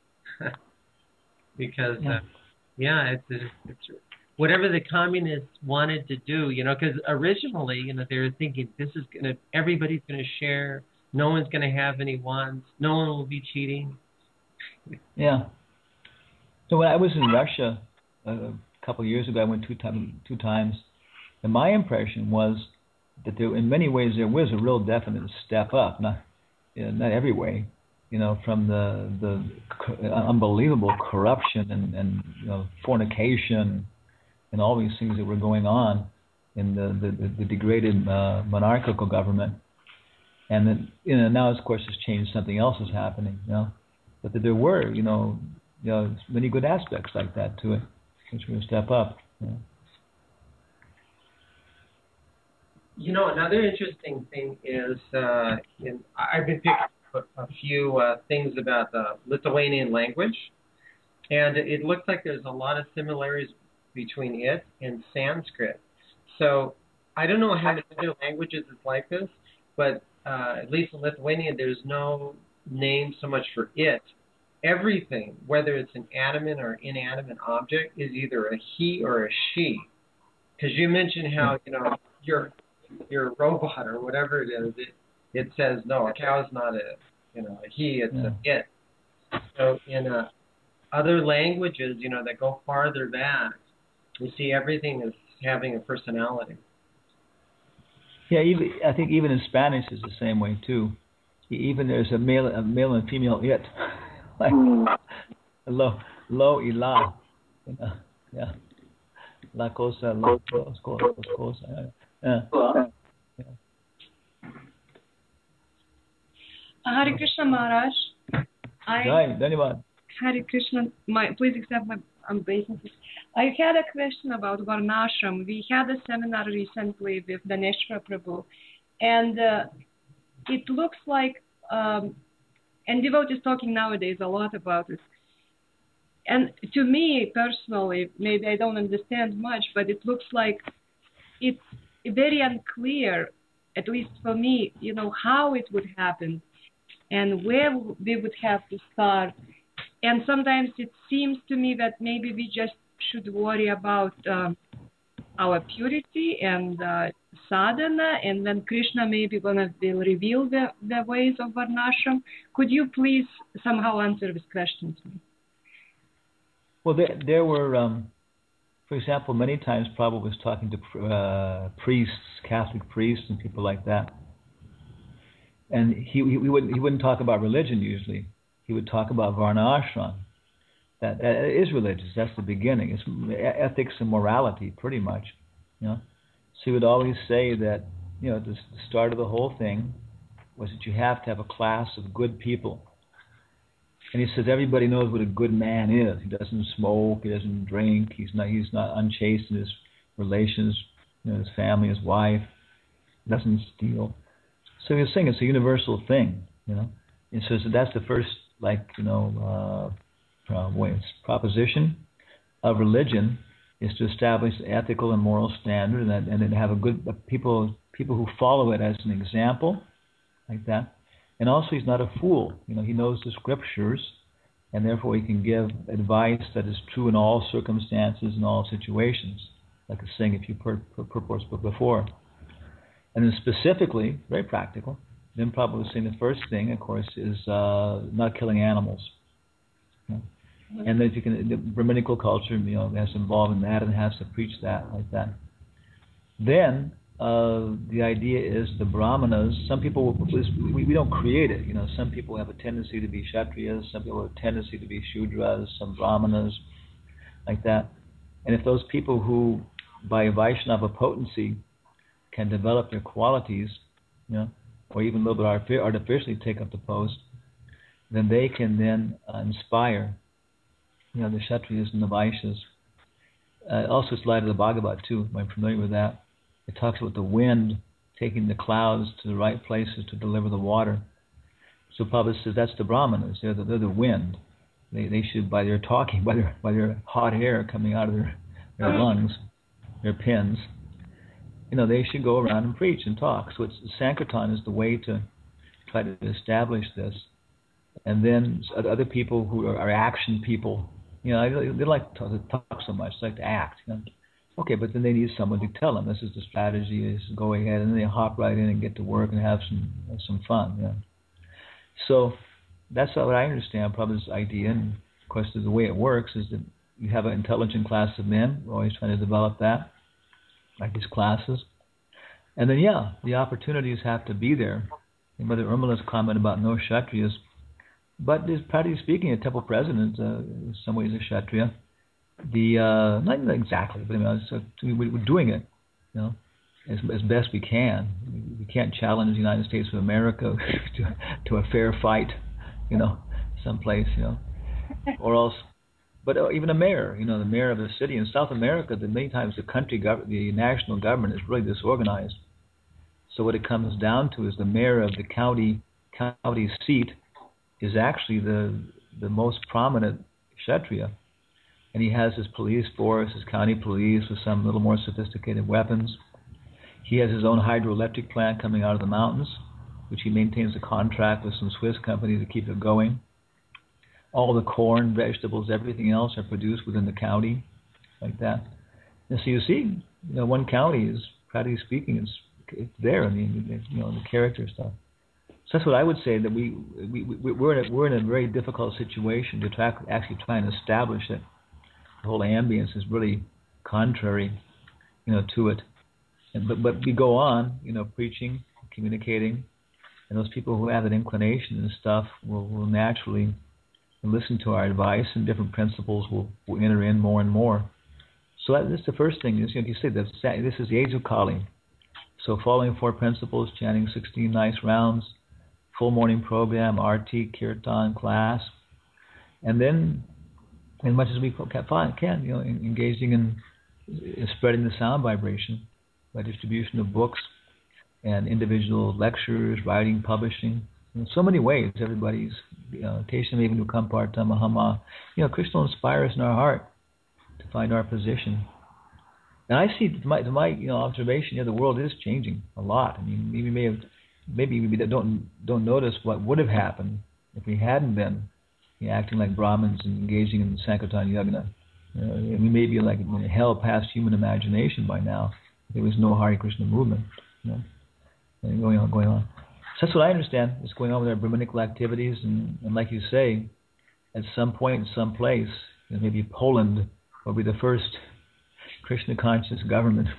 Because, yeah, uh, yeah it's, it's, it's whatever the communists wanted to do, you know, because originally, you know, they were thinking this is going to, everybody's going to share, no one's going to have any wants, no one will be cheating. Yeah. So when I was in Russia uh, a couple of years ago, I went two, time, two times, and my impression was that there, in many ways, there was a real definite step up, not, you know, not every way, you know, from the the co- unbelievable corruption and, and you know, fornication and all these things that were going on in the, the, the degraded uh, monarchical government. And then, you know, now, of course, it's changed. Something else is happening, you know. But that there were, you know, you know, many good aspects like that to it, which were a step up. You know. You know, another interesting thing is, uh, in, I've been picking up a few uh, things about the Lithuanian language, and it looks like there's a lot of similarities between it and Sanskrit. So I don't know how many other languages it's like this, but uh, at least in Lithuanian, there's no name so much for it. Everything, whether it's an animate or inanimate object, is either a he or a she. Because you mentioned how, you know, you're your robot or whatever it is, it it says no, a cow is not a you know a he, it's yeah. a it. So in uh, other languages, you know, that go farther back, we see everything as having a personality. Yeah, even, I think even in Spanish is the same way too. Even there's a male a male and female it, like lo lo y la, you know, yeah, la cosa, lo, los cosas, los cosas. Yeah. Yeah. Hare Krishna Maharaj. I, Jai, Dhanyavad. Hare Krishna, my, please accept my obeisance. I had a question about Varnashram. We had a seminar recently with Daneshwar Prabhu, and uh, it looks like, um, and devotees talking nowadays a lot about it. And to me personally, maybe I don't understand much, but it looks like it's very unclear, at least for me, you know, how it would happen and where we would have to start. And sometimes it seems to me that maybe we just should worry about uh, our purity and uh, sadhana, and then Krishna maybe gonna will reveal the, the ways of Varnashram. Could you please somehow answer this question to me? Well, there, there were... Um For example, many times Prabhupada was talking to uh, priests, Catholic priests, and people like that, and he he, he wouldn't he wouldn't talk about religion usually. He would talk about Varna ashram, That, that is religious. That's the beginning. It's ethics and morality, pretty much. You know, so he would always say that, you know, the, the start of the whole thing was that you have to have a class of good people. And he says everybody knows what a good man is. He doesn't smoke. He doesn't drink. He's not. He's not unchaste in his relations, you know, his family, his wife. He doesn't steal. So he was saying it's a universal thing, you know. And so, so that's the first, like, you know, uh, uh, way, proposition of religion is to establish an ethical and moral standard, and, that, and then have a good uh, people people who follow it as an example, like that. And also, he's not a fool. You know, he knows the scriptures, and therefore he can give advice that is true in all circumstances and all situations, like the saying if you pur- pur- purpose before. And then specifically, very practical. Then probably saying the first thing, of course, is uh, not killing animals. You know? And then if you can, the Brahminical culture, you know, has involved in that and has to preach that like that. Then uh, the idea is the Brahmanas. Some people we, we don't create it. You know, some people have a tendency to be Kshatriyas. Some people have a tendency to be Shudras. Some Brahmanas, like that. And if those people who, by Vaishnava potency, can develop their qualities, you know, or even a little bit artificially take up the post, then they can then uh, inspire, you know, the Kshatriyas and the Vaishyas. Uh, also, it's light of the Bhagavad too. I'm familiar with that. It talks about the wind taking the clouds to the right places to deliver the water. So Prabhupada says that's the Brahmanas. They're the, they're the wind. They they should, by their talking, by their by their hot air coming out of their their lungs, their pins, you know, they should go around and preach and talk. So it's Sankirtan is the way to try to establish this. And then other people who are, are action people, you know, they, they like to talk so much, they like to act. You know? Okay, but then they need someone to tell them this is the strategy, is go ahead, and then they hop right in and get to work and have some some fun. You know? So that's what I understand Prabhupada's idea, and of course the way it works is that you have an intelligent class of men. We're always trying to develop that, like these classes. And then, yeah, the opportunities have to be there. And Mother Urmila's comment about no Kshatriyas, but there's, practically speaking, a temple president, uh, in some ways a Kshatriya. The, uh, not exactly, but I mean, so we're doing it, you know, as, as best we can. We can't challenge the United States of America to, to a fair fight, you know, someplace, you know, or else. But uh, even a mayor, you know, the mayor of a city in South America, the many times the country, gov- the national government is really disorganized. So what it comes down to is the mayor of the county county seat is actually the the most prominent Kshatriya, and he has his police force, his county police with some little more sophisticated weapons. He has his own hydroelectric plant coming out of the mountains, which he maintains a contract with some Swiss company to keep it going. All the corn, vegetables, everything else are produced within the county, like that. And so you see, you know, one county is, practically speaking, it's, it's there in the, you know, the character stuff. So that's what I would say, that we, we, we we're in a, we're in a very difficult situation to try, actually try and establish it. The whole ambience is really contrary, you know, to it. And, but but we go on, you know, preaching, communicating, and those people who have that inclination and stuff will, will naturally listen to our advice, and different principles will, will enter in more and more. So that, that's the first thing. Is, you know, you say that this is the age of Kali. So following four principles, chanting sixteen nice rounds, full morning program, arti, kirtan, class, and then as much as we can, you know, engaging in, in spreading the sound vibration by distribution of books and individual lectures, writing, publishing. In so many ways, everybody's, you know, Tesham even Ukamparta Mahama. You know, Krishna inspires in our heart to find our position. And I see, to my, to my you know, observation, you know, the world is changing a lot. I mean, maybe we may have, maybe we don't don't notice what would have happened if we hadn't been, you know, acting like Brahmins and engaging in the Sankirtan Yagna. You know, we may be like in hell past human imagination by now. There was no Hare Krishna movement, you know, and going on, going on. So that's what I understand is going on with our Brahminical activities, and, and like you say, at some point in some place, you know, maybe Poland will be the first Krishna-conscious government.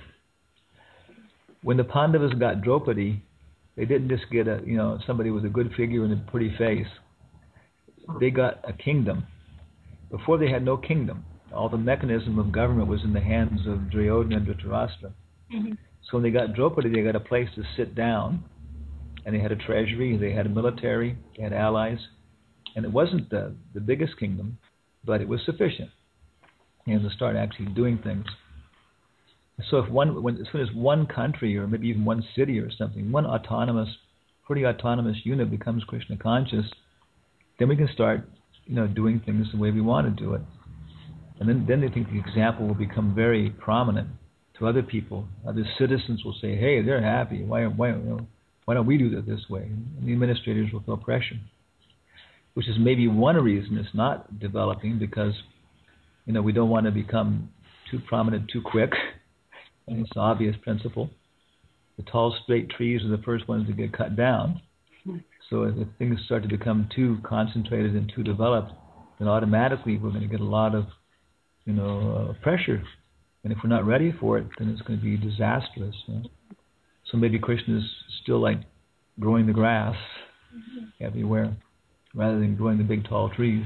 When the Pandavas got Draupadi, they didn't just get a, you know, somebody with a good figure and a pretty face. They got a kingdom, before they had no kingdom. All the mechanism of government was in the hands of Duryodhana and Dhritarashtra. Mm-hmm. So when they got Draupadi, they got a place to sit down, and they had a treasury, they had a military, they had allies, and it wasn't the, the biggest kingdom, but it was sufficient, and to start actually doing things. So if one, when, as soon as one country or maybe even one city or something, one autonomous, pretty autonomous unit becomes Krishna conscious, then we can start, you know, doing things the way we want to do it. And then, then they think the example will become very prominent to other people. Other citizens will say, "Hey, they're happy. Why, why, you know, why don't we do it this way?" And the administrators will feel pressure, which is maybe one reason it's not developing, because, you know, we don't want to become too prominent too quick. And it's an obvious principle. The tall, straight trees are the first ones to get cut down. So if things start to become too concentrated and too developed, then automatically we're going to get a lot of, you know, uh, pressure. And if we're not ready for it, then it's going to be disastrous. You know? So maybe Krishna is still like growing the grass mm-hmm. everywhere, rather than growing the big tall trees.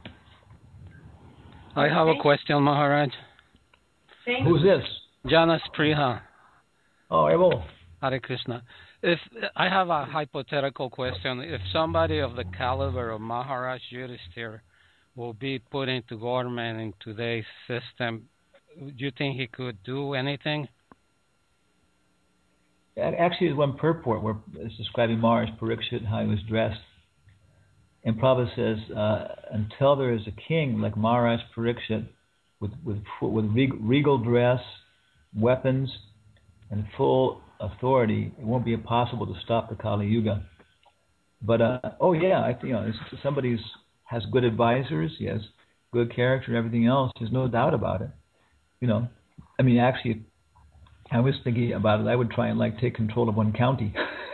I have a question, Maharaj. Who's this? Janas Priha. Oh, I will. Hare Krishna. If I have a hypothetical question, if somebody of the caliber of Maharaj Yudhisthira will be put into government in today's system, do you think he could do anything? Actually, there's one purport where it's describing Maharaj Parikshit, how he was dressed. And Prabhupada says, uh, until there is a king like Maharaj Parikshit with with with regal dress, weapons, and full authority, it won't be possible to stop the Kali Yuga. But uh, oh yeah, I think, you know, if somebody has good advisors, he has good character, and everything else. There's no doubt about it. You know, I mean, actually, I was thinking about it. I would try and like take control of one county.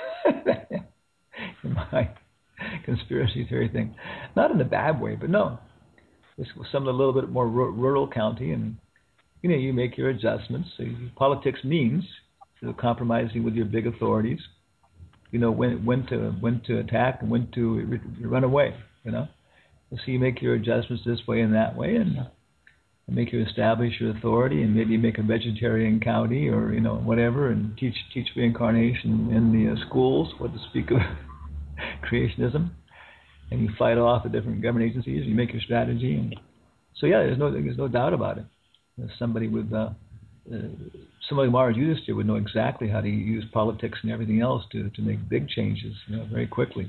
In my conspiracy theory thing, not in a bad way, but no, this was some a little bit more r- rural county, and you know, you make your adjustments. So politics means, you know, compromising with your big authorities. You know, when when to when to attack and when to re- run away. You know, so you make your adjustments this way and that way, and, and make you establish your authority, and maybe make a vegetarian county or you know whatever, and teach teach reincarnation in the uh, schools. What to speak of creationism, and you fight off the different government agencies. You make your strategy, and so yeah, there's no there's no doubt about it. You know, somebody with uh, uh, somebody like Maharaj Yudhisthira would know exactly how to use politics and everything else to to make big changes, you know, very quickly.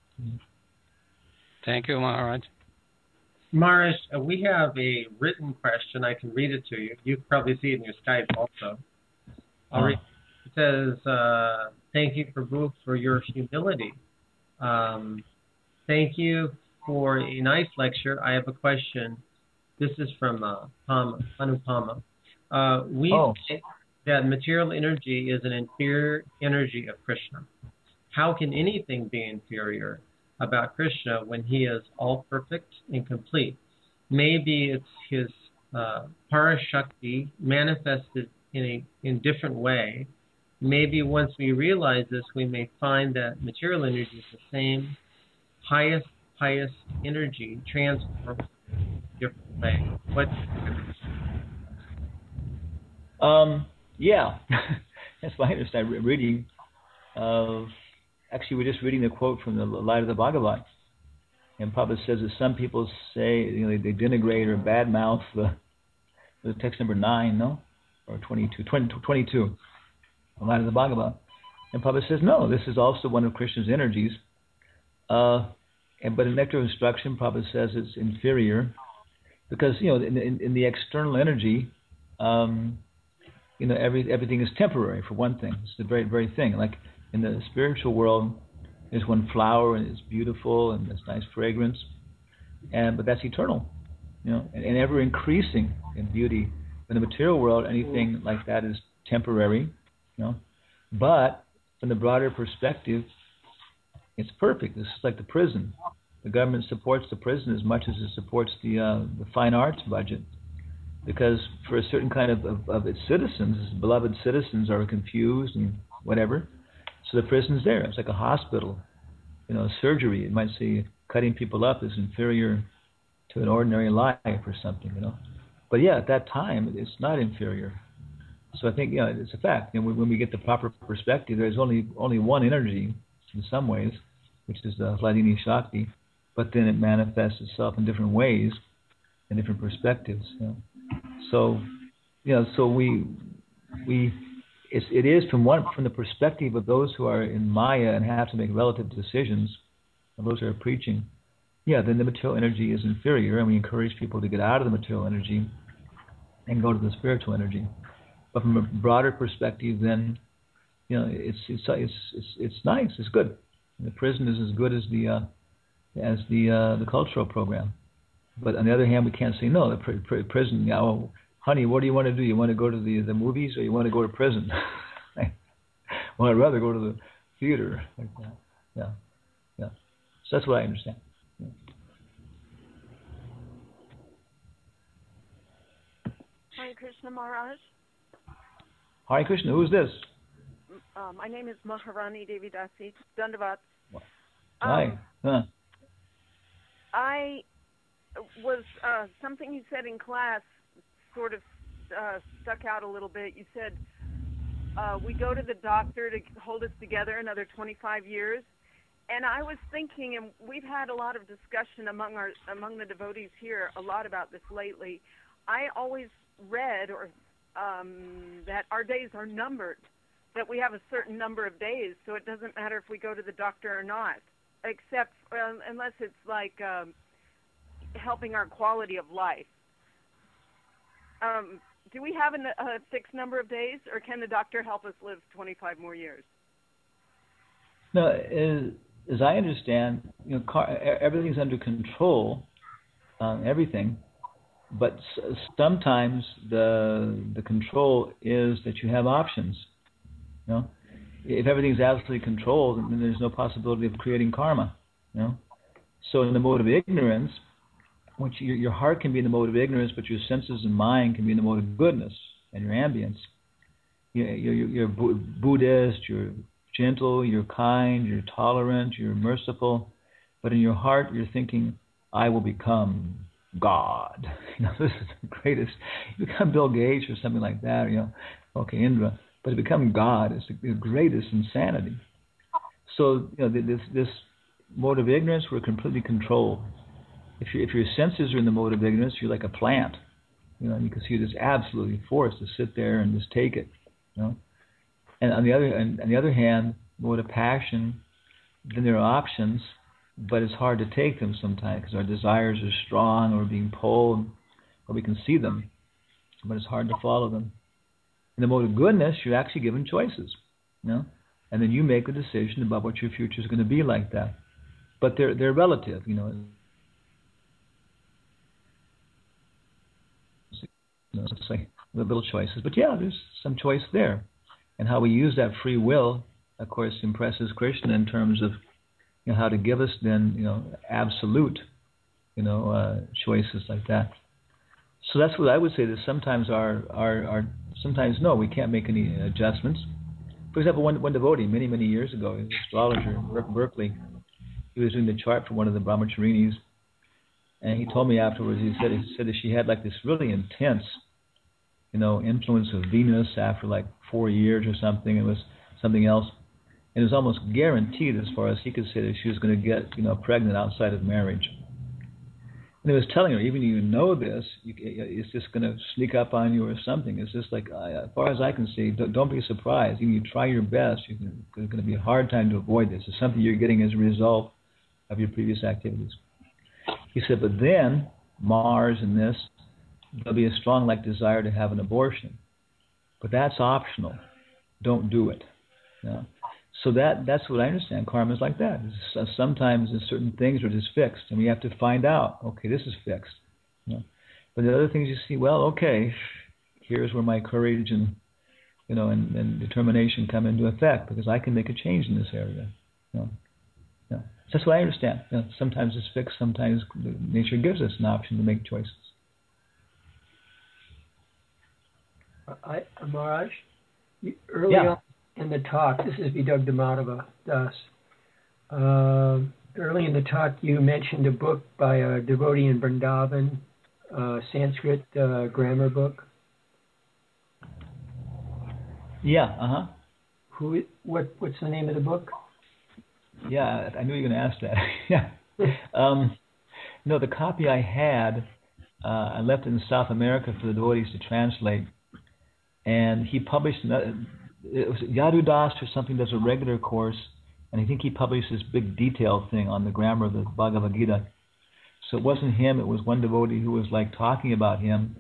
Thank you, Maharaj. Maharaj, uh, we have a written question. I can read it to you. You can probably see it in your Skype also. I'll read. It says, uh, "Thank you, Prabhu, for your humility. Um, thank you for a nice lecture. I have a question." This is from uh, Pama, Anupama. Uh, we oh. say that material energy is an inferior energy of Krishna. How can anything be inferior about Krishna when he is all perfect and complete? Maybe it's his uh, Parashakti manifested in a in different way. Maybe once we realize this, we may find that material energy is the same highest, highest energy transformed in a different way. What? Um, yeah, that's my understanding. Reading of, actually, we're just reading the quote from the Light of the Bhagavat. And Prabhupada says that some people say, you know, they denigrate or badmouth the, the text number nine, no? Or twenty-two, twenty, twenty-two. The Light of the Bhagavat. And Prabhupada says, no, this is also one of Krishna's energies. Uh, and, but in Nectar of Instruction, Prabhupada says it's inferior because, you know, in, in, in the external energy, um, you know, every everything is temporary, for one thing. It's the very, very thing. Like in the spiritual world, there's one flower and it's beautiful and it's nice fragrance, and but that's eternal, you know, and, and ever increasing in beauty. In the material world, anything like that is temporary. You know, but from the broader perspective, it's perfect. This is like the prison. The government supports the prison as much as it supports the uh, the fine arts budget, because for a certain kind of, of, of its citizens, its beloved citizens are confused and whatever. So the prison's there. It's like a hospital, you know, surgery. It might say cutting people up is inferior to an ordinary life or something, you know. But yeah, at that time, it's not inferior. So I think, you know, it's a fact. And when we get the proper perspective, there's only only one energy in some ways, which is the Hladini Shakti, but then it manifests itself in different ways, in different perspectives. You know. So, you know, so we we it's, it is from one from the perspective of those who are in Maya and have to make relative decisions, and those who are preaching. Yeah, then the material energy is inferior, and we encourage people to get out of the material energy and go to the spiritual energy. But from a broader perspective, then, you know, it's it's it's it's, it's nice, it's good. The prison is as good as the uh, as the uh, the cultural program. But on the other hand, we can't say no. The pr- pr- prison, yeah, well, honey, what do you want to do? You want to go to the the movies, or you want to go to prison? Well, I'd rather go to the theater. Like that. Yeah, yeah. So that's what I understand. Yeah. Hare Krishna Maharaj. Hare Krishna, who is this? Uh, my name is Maharani Devidasi. Dandavat. Hi. Um, huh. I was, uh, something you said in class sort of uh, stuck out a little bit. You said, uh, we go to the doctor to hold us together another twenty-five years. And I was thinking, and we've had a lot of discussion among our among the devotees here, a lot about this lately. I always read or um, that our days are numbered, that we have a certain number of days, so it doesn't matter if we go to the doctor or not, except um, unless it's like um, helping our quality of life. Um, do we have an, a fixed number of days, or can the doctor help us live twenty-five more years? No, as, as I understand, you know, car, everything's under control, um, everything. But s- sometimes the the control is that you have options. You know, if everything's absolutely controlled, then there's no possibility of creating karma. You know, so in the mode of ignorance, which your, your heart can be in the mode of ignorance, but your senses and mind can be in the mode of goodness and your ambience. You're, you're, you're Buddhist, you're gentle, you're kind, you're tolerant, you're merciful, but in your heart you're thinking, I will become God. You know, this is the greatest. You become Bill Gates or something like that. You know, okay, Indra, but to become God is the greatest insanity. So, you know, this this mode of ignorance, we're completely controlled. If you if your senses are in the mode of ignorance, you're like a plant. You know, you can see this absolutely forced to sit there and just take it. You know, and on the other and on the other hand, mode of passion, then there are options. But it's hard to take them sometimes because our desires are strong, or we're being pulled, or we can see them, but it's hard to follow them. In the mode of goodness, you're actually given choices, you know, and then you make a decision about what your future is going to be like that. But they're they're relative, you know. You know, it's like little choices, but yeah, there's some choice there, and how we use that free will, of course, impresses Krishna in terms of, you know, how to give us then, you know, absolute, you know, uh, choices like that. So that's what I would say. That sometimes our, our, our, sometimes no, we can't make any adjustments. For example, one, one devotee many, many years ago, an astrologer in Berkeley, he was doing the chart for one of the brahmacharinis, and he told me afterwards. He said he said that she had like this really intense, you know, influence of Venus after like four years or something. It was something else. And it was almost guaranteed, as far as he could say, that she was going to get, you know, pregnant outside of marriage. And he was telling her, even if you know this, you, it's just going to sneak up on you or something. It's just like, as far as I can see, don't, don't be surprised. Even if you try your best, you can, it's going to be a hard time to avoid this. It's something you're getting as a result of your previous activities. He said, but then, Mars and this, there'll be a strong like desire to have an abortion. But that's optional. Don't do it. You know? So that that's what I understand. Karma is like that. It's, uh, sometimes certain things are just fixed, and we have to find out, okay, this is fixed. You know? But the other things you see, well, okay, here's where my courage and, you know, and, and determination come into effect, because I can make a change in this area. You know? Yeah. So that's what I understand. You know, sometimes it's fixed. Sometimes nature gives us an option to make choices. I, Maharaj, early yeah. on in the talk, this is Vidagdhamadava Das. Uh, early in the talk you mentioned a book by a devotee in Vrindavan, uh, Sanskrit uh, grammar book. Yeah, uh-huh. Who? What? What's the name of the book? Yeah, I knew you were going to ask that. Yeah. Um, no, the copy I had, uh, I left it in South America for the devotees to translate, and he published, another, it was Yadu Das or something, does a regular course, and I think he published this big detailed thing on the grammar of the Bhagavad Gita. So it wasn't him, it was one devotee who was like talking about him.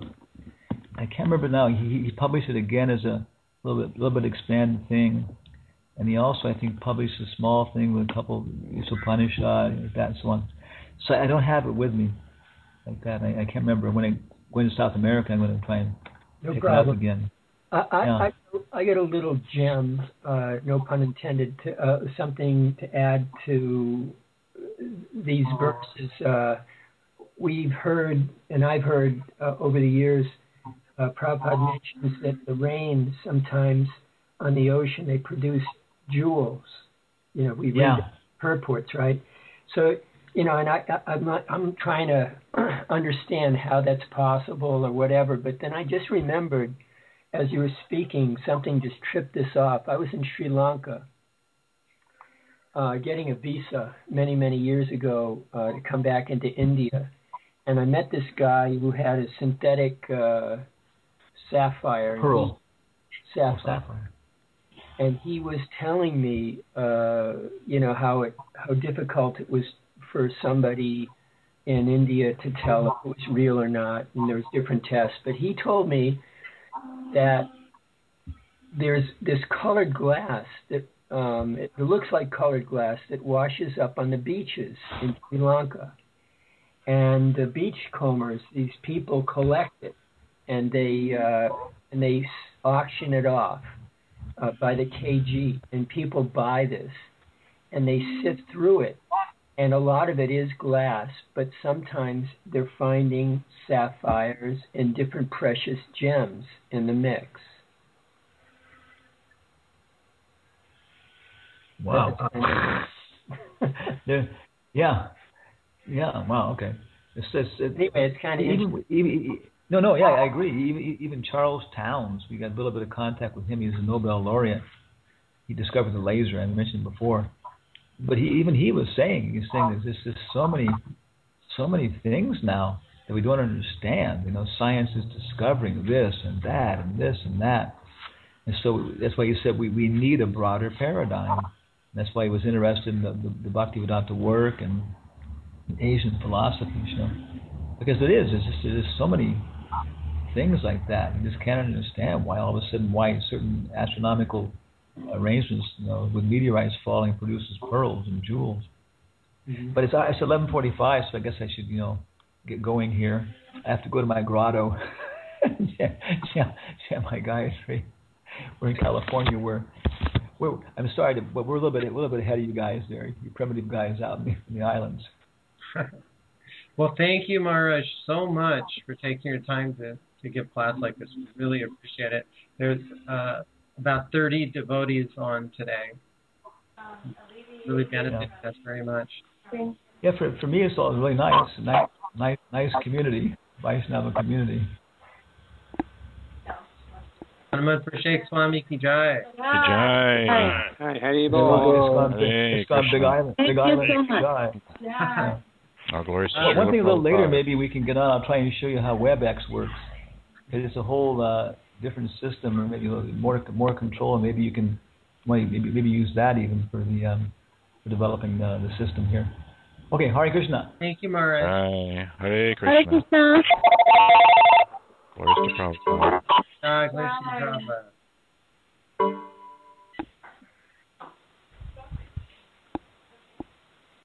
I can't remember now, he, he published it again as a little bit, little bit expanded thing. And he also, I think, published a small thing with a couple Upanishad, like that and so on. So I don't have it with me like that. I, I can't remember. When I go into South America, I'm going to try and no pick problem. it up again. I, I, yeah. I, I get a little gem, uh, no pun intended, to, uh, something to add to these verses. Uh, we've heard, and I've heard uh, over the years, uh, Prabhupada mentions that the rain sometimes on the ocean, they produce jewels. You know, we read yeah. purports, right? So, you know, and I, I, I'm not, I'm trying to understand how that's possible or whatever. But then I just remembered, as you were speaking, something just tripped this off. I was in Sri Lanka, uh, getting a visa many, many years ago uh, to come back into India, and I met this guy who had a synthetic uh, sapphire. Pearl. Sapphire. Oh, sapphire. And he was telling me, uh, you know, how it how difficult it was for somebody in India to tell if it was real or not, and there was different tests. But he told me that there's this colored glass that um, it looks like colored glass that washes up on the beaches in Sri Lanka, and the beachcombers, these people collect it, and they uh, and they auction it off. Uh, by the K G, and people buy this, and they sift through it, and a lot of it is glass, but sometimes they're finding sapphires and different precious gems in the mix. Wow. yeah, yeah. Wow. Okay. It's, it's, it, anyway, it's kind of even, even, No, no, yeah, I agree. Even, even Charles Towns, we got a little bit of contact with him. He's a Nobel laureate. He discovered the laser, I mentioned before. But he, even he was saying, he was saying there's just, there's so many, so many things now that we don't understand. You know, science is discovering this and that and this and that. And so that's why he said we, we need a broader paradigm. And that's why he was interested in the, the, the Bhaktivedanta work and Asian philosophies, you know. Because it is, there's just there's so many things like that. You just can't understand why all of a sudden why certain astronomical arrangements, you know, with meteorites falling produces pearls and jewels. Mm-hmm. But it's it's eleven forty-five, so I guess I should, you know, get going here. I have to go to my grotto. yeah, yeah, yeah, my Gayatri. We're in California. We're, we're I'm sorry, to, but we're a little bit a little bit ahead of you guys there. You primitive guys out in the, in the islands. Well, thank you, Maharaj, so much for taking your time to, to give class like this. We really appreciate it. There's uh, about thirty devotees on today. Really benefited yeah. us very much. Yeah, for for me, it's all really nice. Nice, nice, nice community. Vaishnava community. Hanuman Prashek Swami ki jai. Ki jai. Hi, Hari Bol. It's gone Big Island. Big Island. Thank you so Jai. much. Yeah. Our glorious uh, one thing a little later, maybe we can get on. I'll try and show you how WebEx works. Because it's a whole uh, different system, or maybe more more control, and maybe you can maybe maybe use that even for the um, for developing uh, the system here. Okay, Hare Krishna. Thank you, Maharaj. Hare Krishna. Hare Krishna.